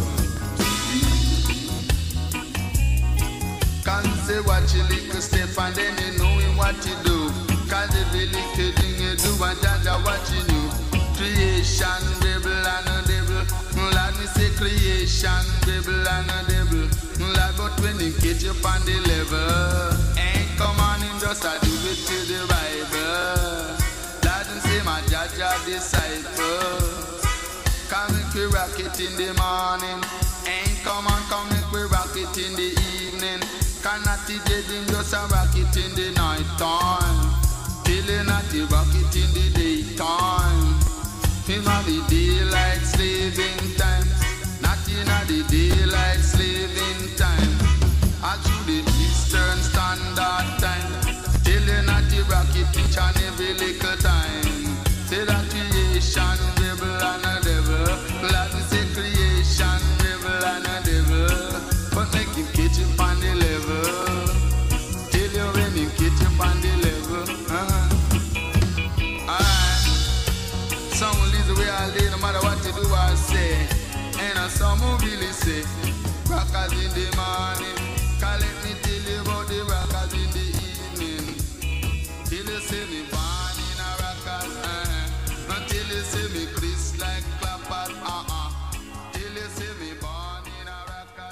Can't say what you little step and then you know what you do. Cause every little thing you do and Jaja watching you. Creation, rebel and a devil. Lord me say creation, rebel and a devil. Lord but when you catch you on the level, ain't come on him just a do it to the Bible. Lord me say my Jaja disciple. Come make we rock it in the morning. Ain't come make we rock it in the evening. Cannot the dead him just a rock it in the night time. Feeling at the rock it in the daytime. Him have the daylight slaving time. Not in the daylight slaving time. I through the Eastern Standard Time. Feeling at the rock it each and every little time. Say that creation, rebel and a devil. Let me say creation, rebel and a devil. But make him catch you on the level. Tell you when him catch you on the level. Alright. Some will leave the way I lay, no matter what you do, I say. And some will really say, rockers in the morning. Call let me tell you about the rockers in the evening. Till you see me born in a rockers, until you see me Chris like clappers, till you see me born in a rockers.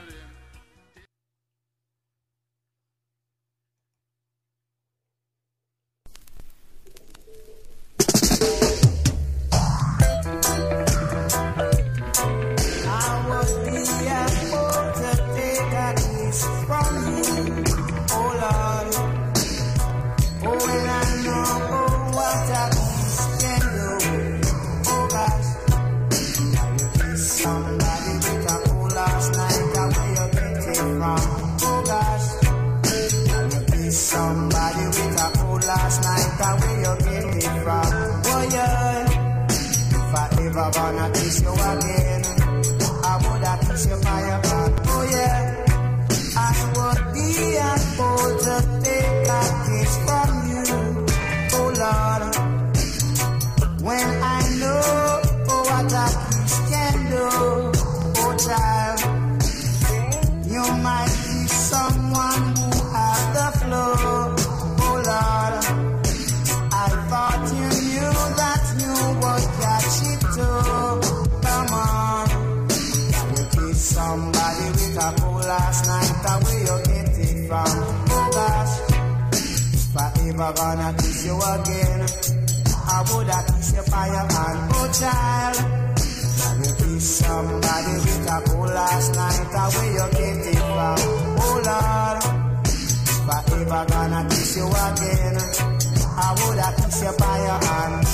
Somebody with a cool last night, where you get it from? Oh yeah, if I ever gonna kiss you again, I woulda kiss you by your back. Oh yeah, I would be a fool to take a kiss from you. Oh Lord, when I know what a kiss can do. Oh child, you might be someone who has the flow. Oh Lord, I thought you knew that you would catch it too. Come on, you kiss somebody with a cool last night, where you get it from? Oh gosh, if I ever gonna kiss you again, I woulda kiss you by your hand. Oh child, you kiss somebody with a cool last night, where you get it from? Oh Lord, if I ever gonna kiss you again, I woulda kiss you by your hand.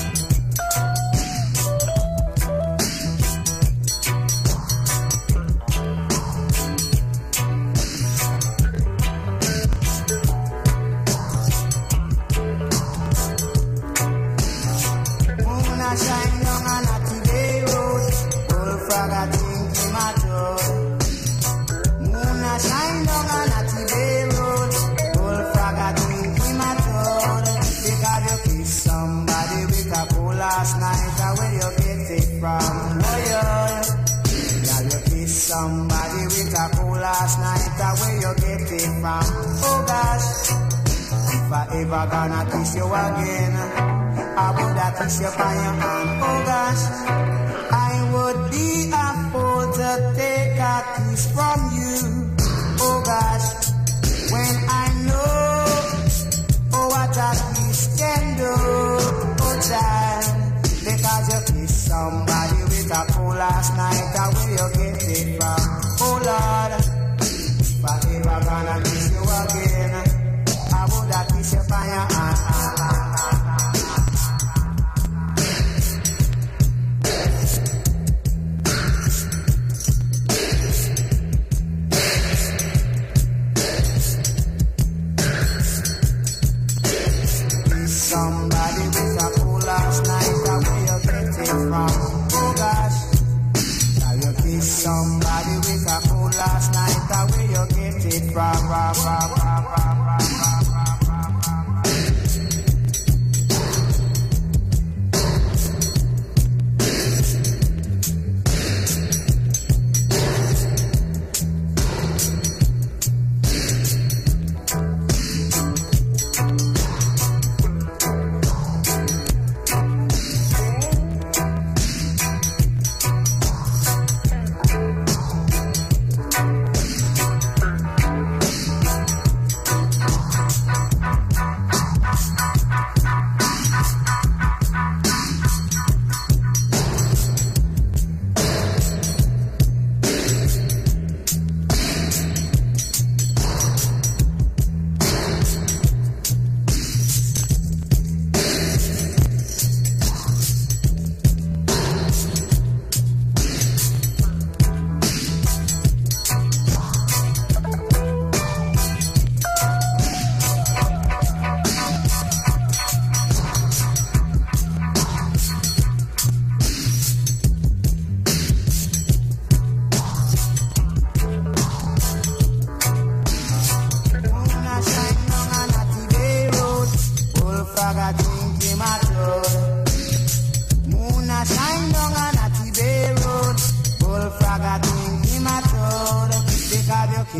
Moon a shine down on a today road, bullfrog a think him a toad. Moon a shine down on a today road, bullfrog a think him a toad. Because you kiss somebody with a cool last night, where you get it from? Oh yeah, yeah, you kiss somebody with a cool last night, where you get it from? Oh gosh, if I ever gonna kiss you again, I woulda kiss you by your hand. Oh gosh, I would be a fool to take a kiss from you. Oh gosh, when I know what a kiss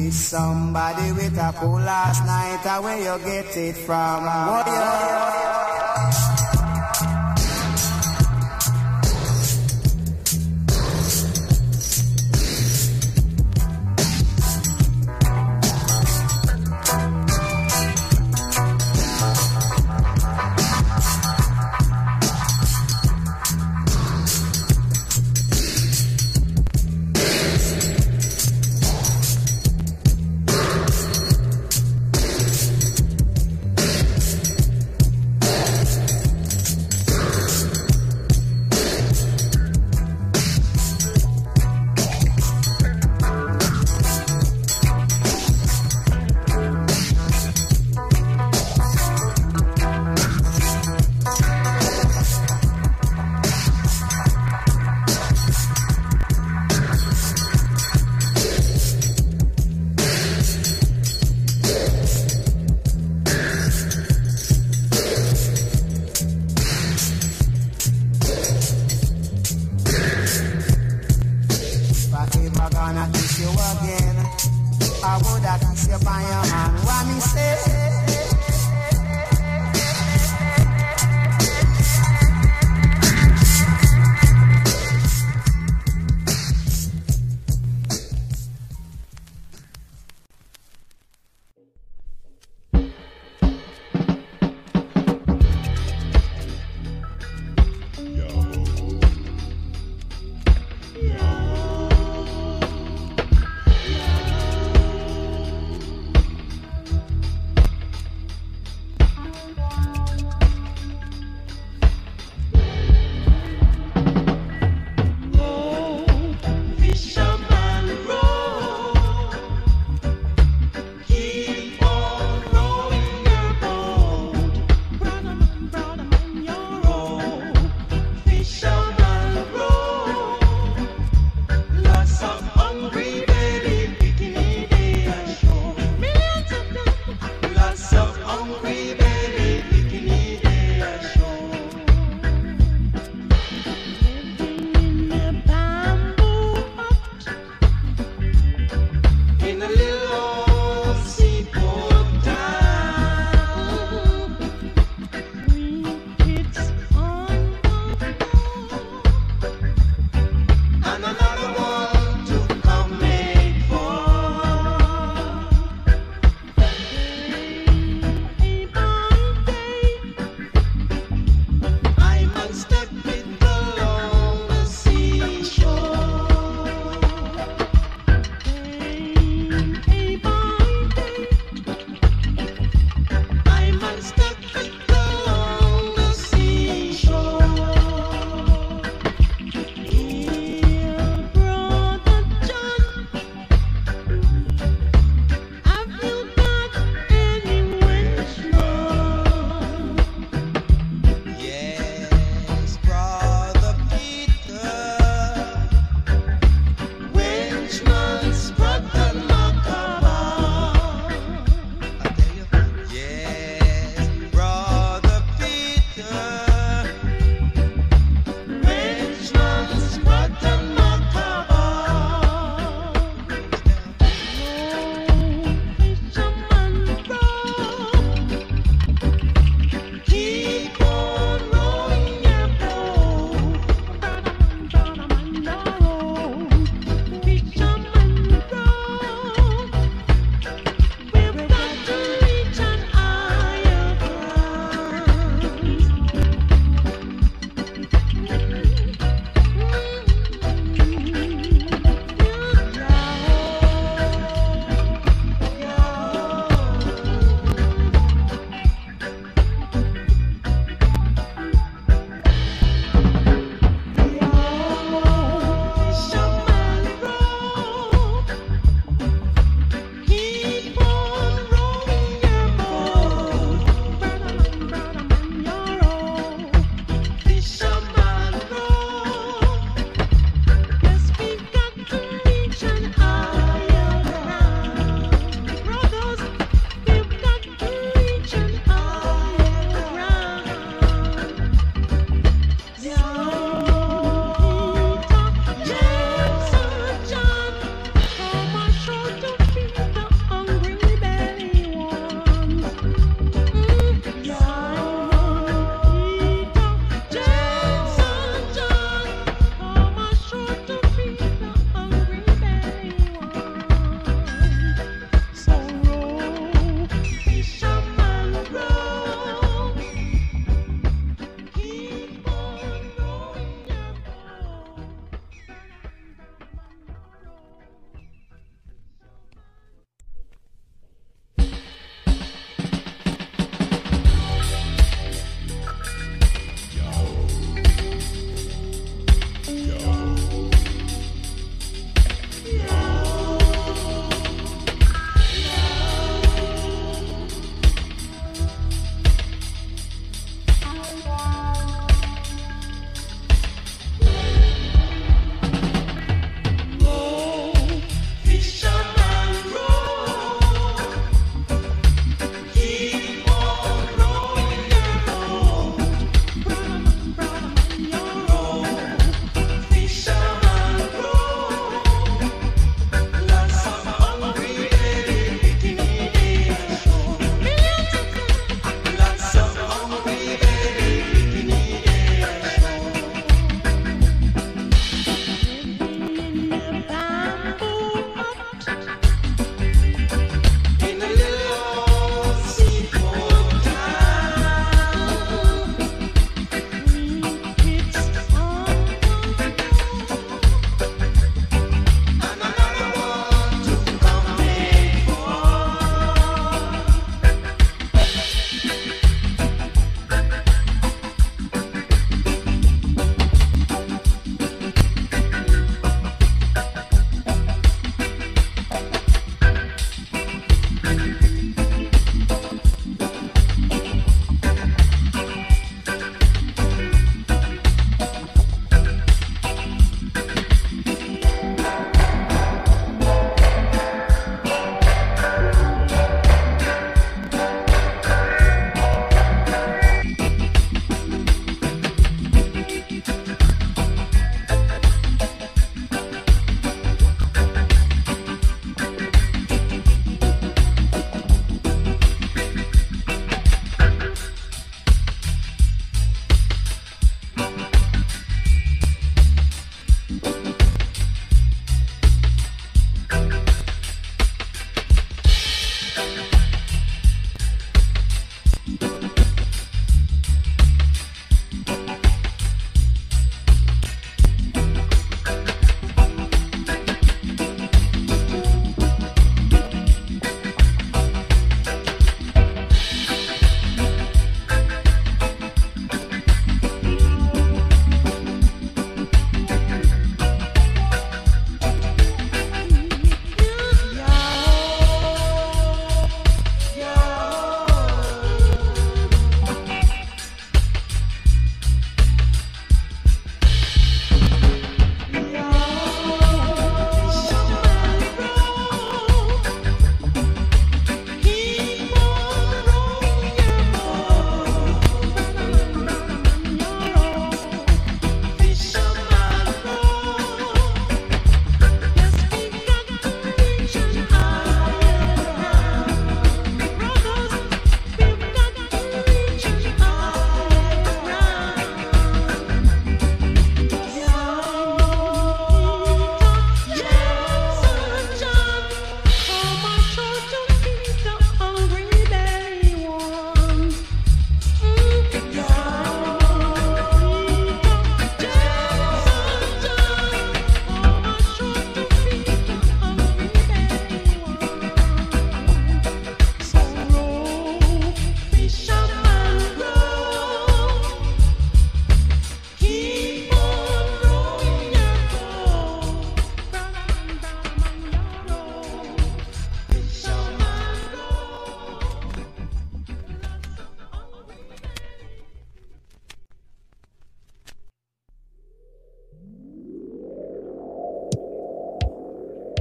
is somebody with a cool last night. Where you get it from?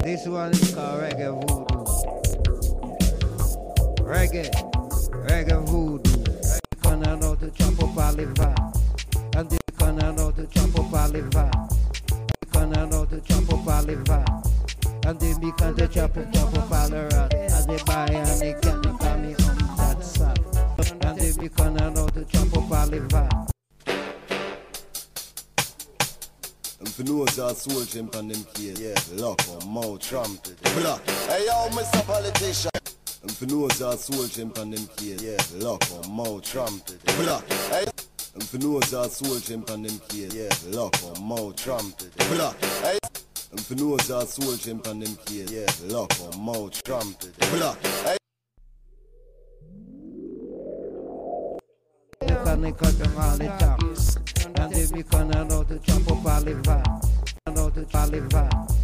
This one is called reggae voodoo. Reggae voodoo. They gonna know to chop up all the vibes. And they gonna know to chop up all the vibes. They gonna know to chop up all the vibes. And they because they chop up all the rats. And they buy and they can't call me that sad. And they gonna know to chop up all the vibes. And for nose are soul chimp and them kids. Yeah, lock or mouth trumpet. Block. Hey yo, Mr. Politician. And for nose are soul chimp and them kids. Yeah, lock or mouth trumpet. Block. Hey. And for nose are soul chimp and them kids. Yeah, lock or mouth trumpet. Block. Hey. And for nose are soul chimp and them kids. Yeah, lock or mouth trumpet. Block. Hey. They cut them all the tops. And they be gonna know to chop up all the vibes. Know to all the vibes.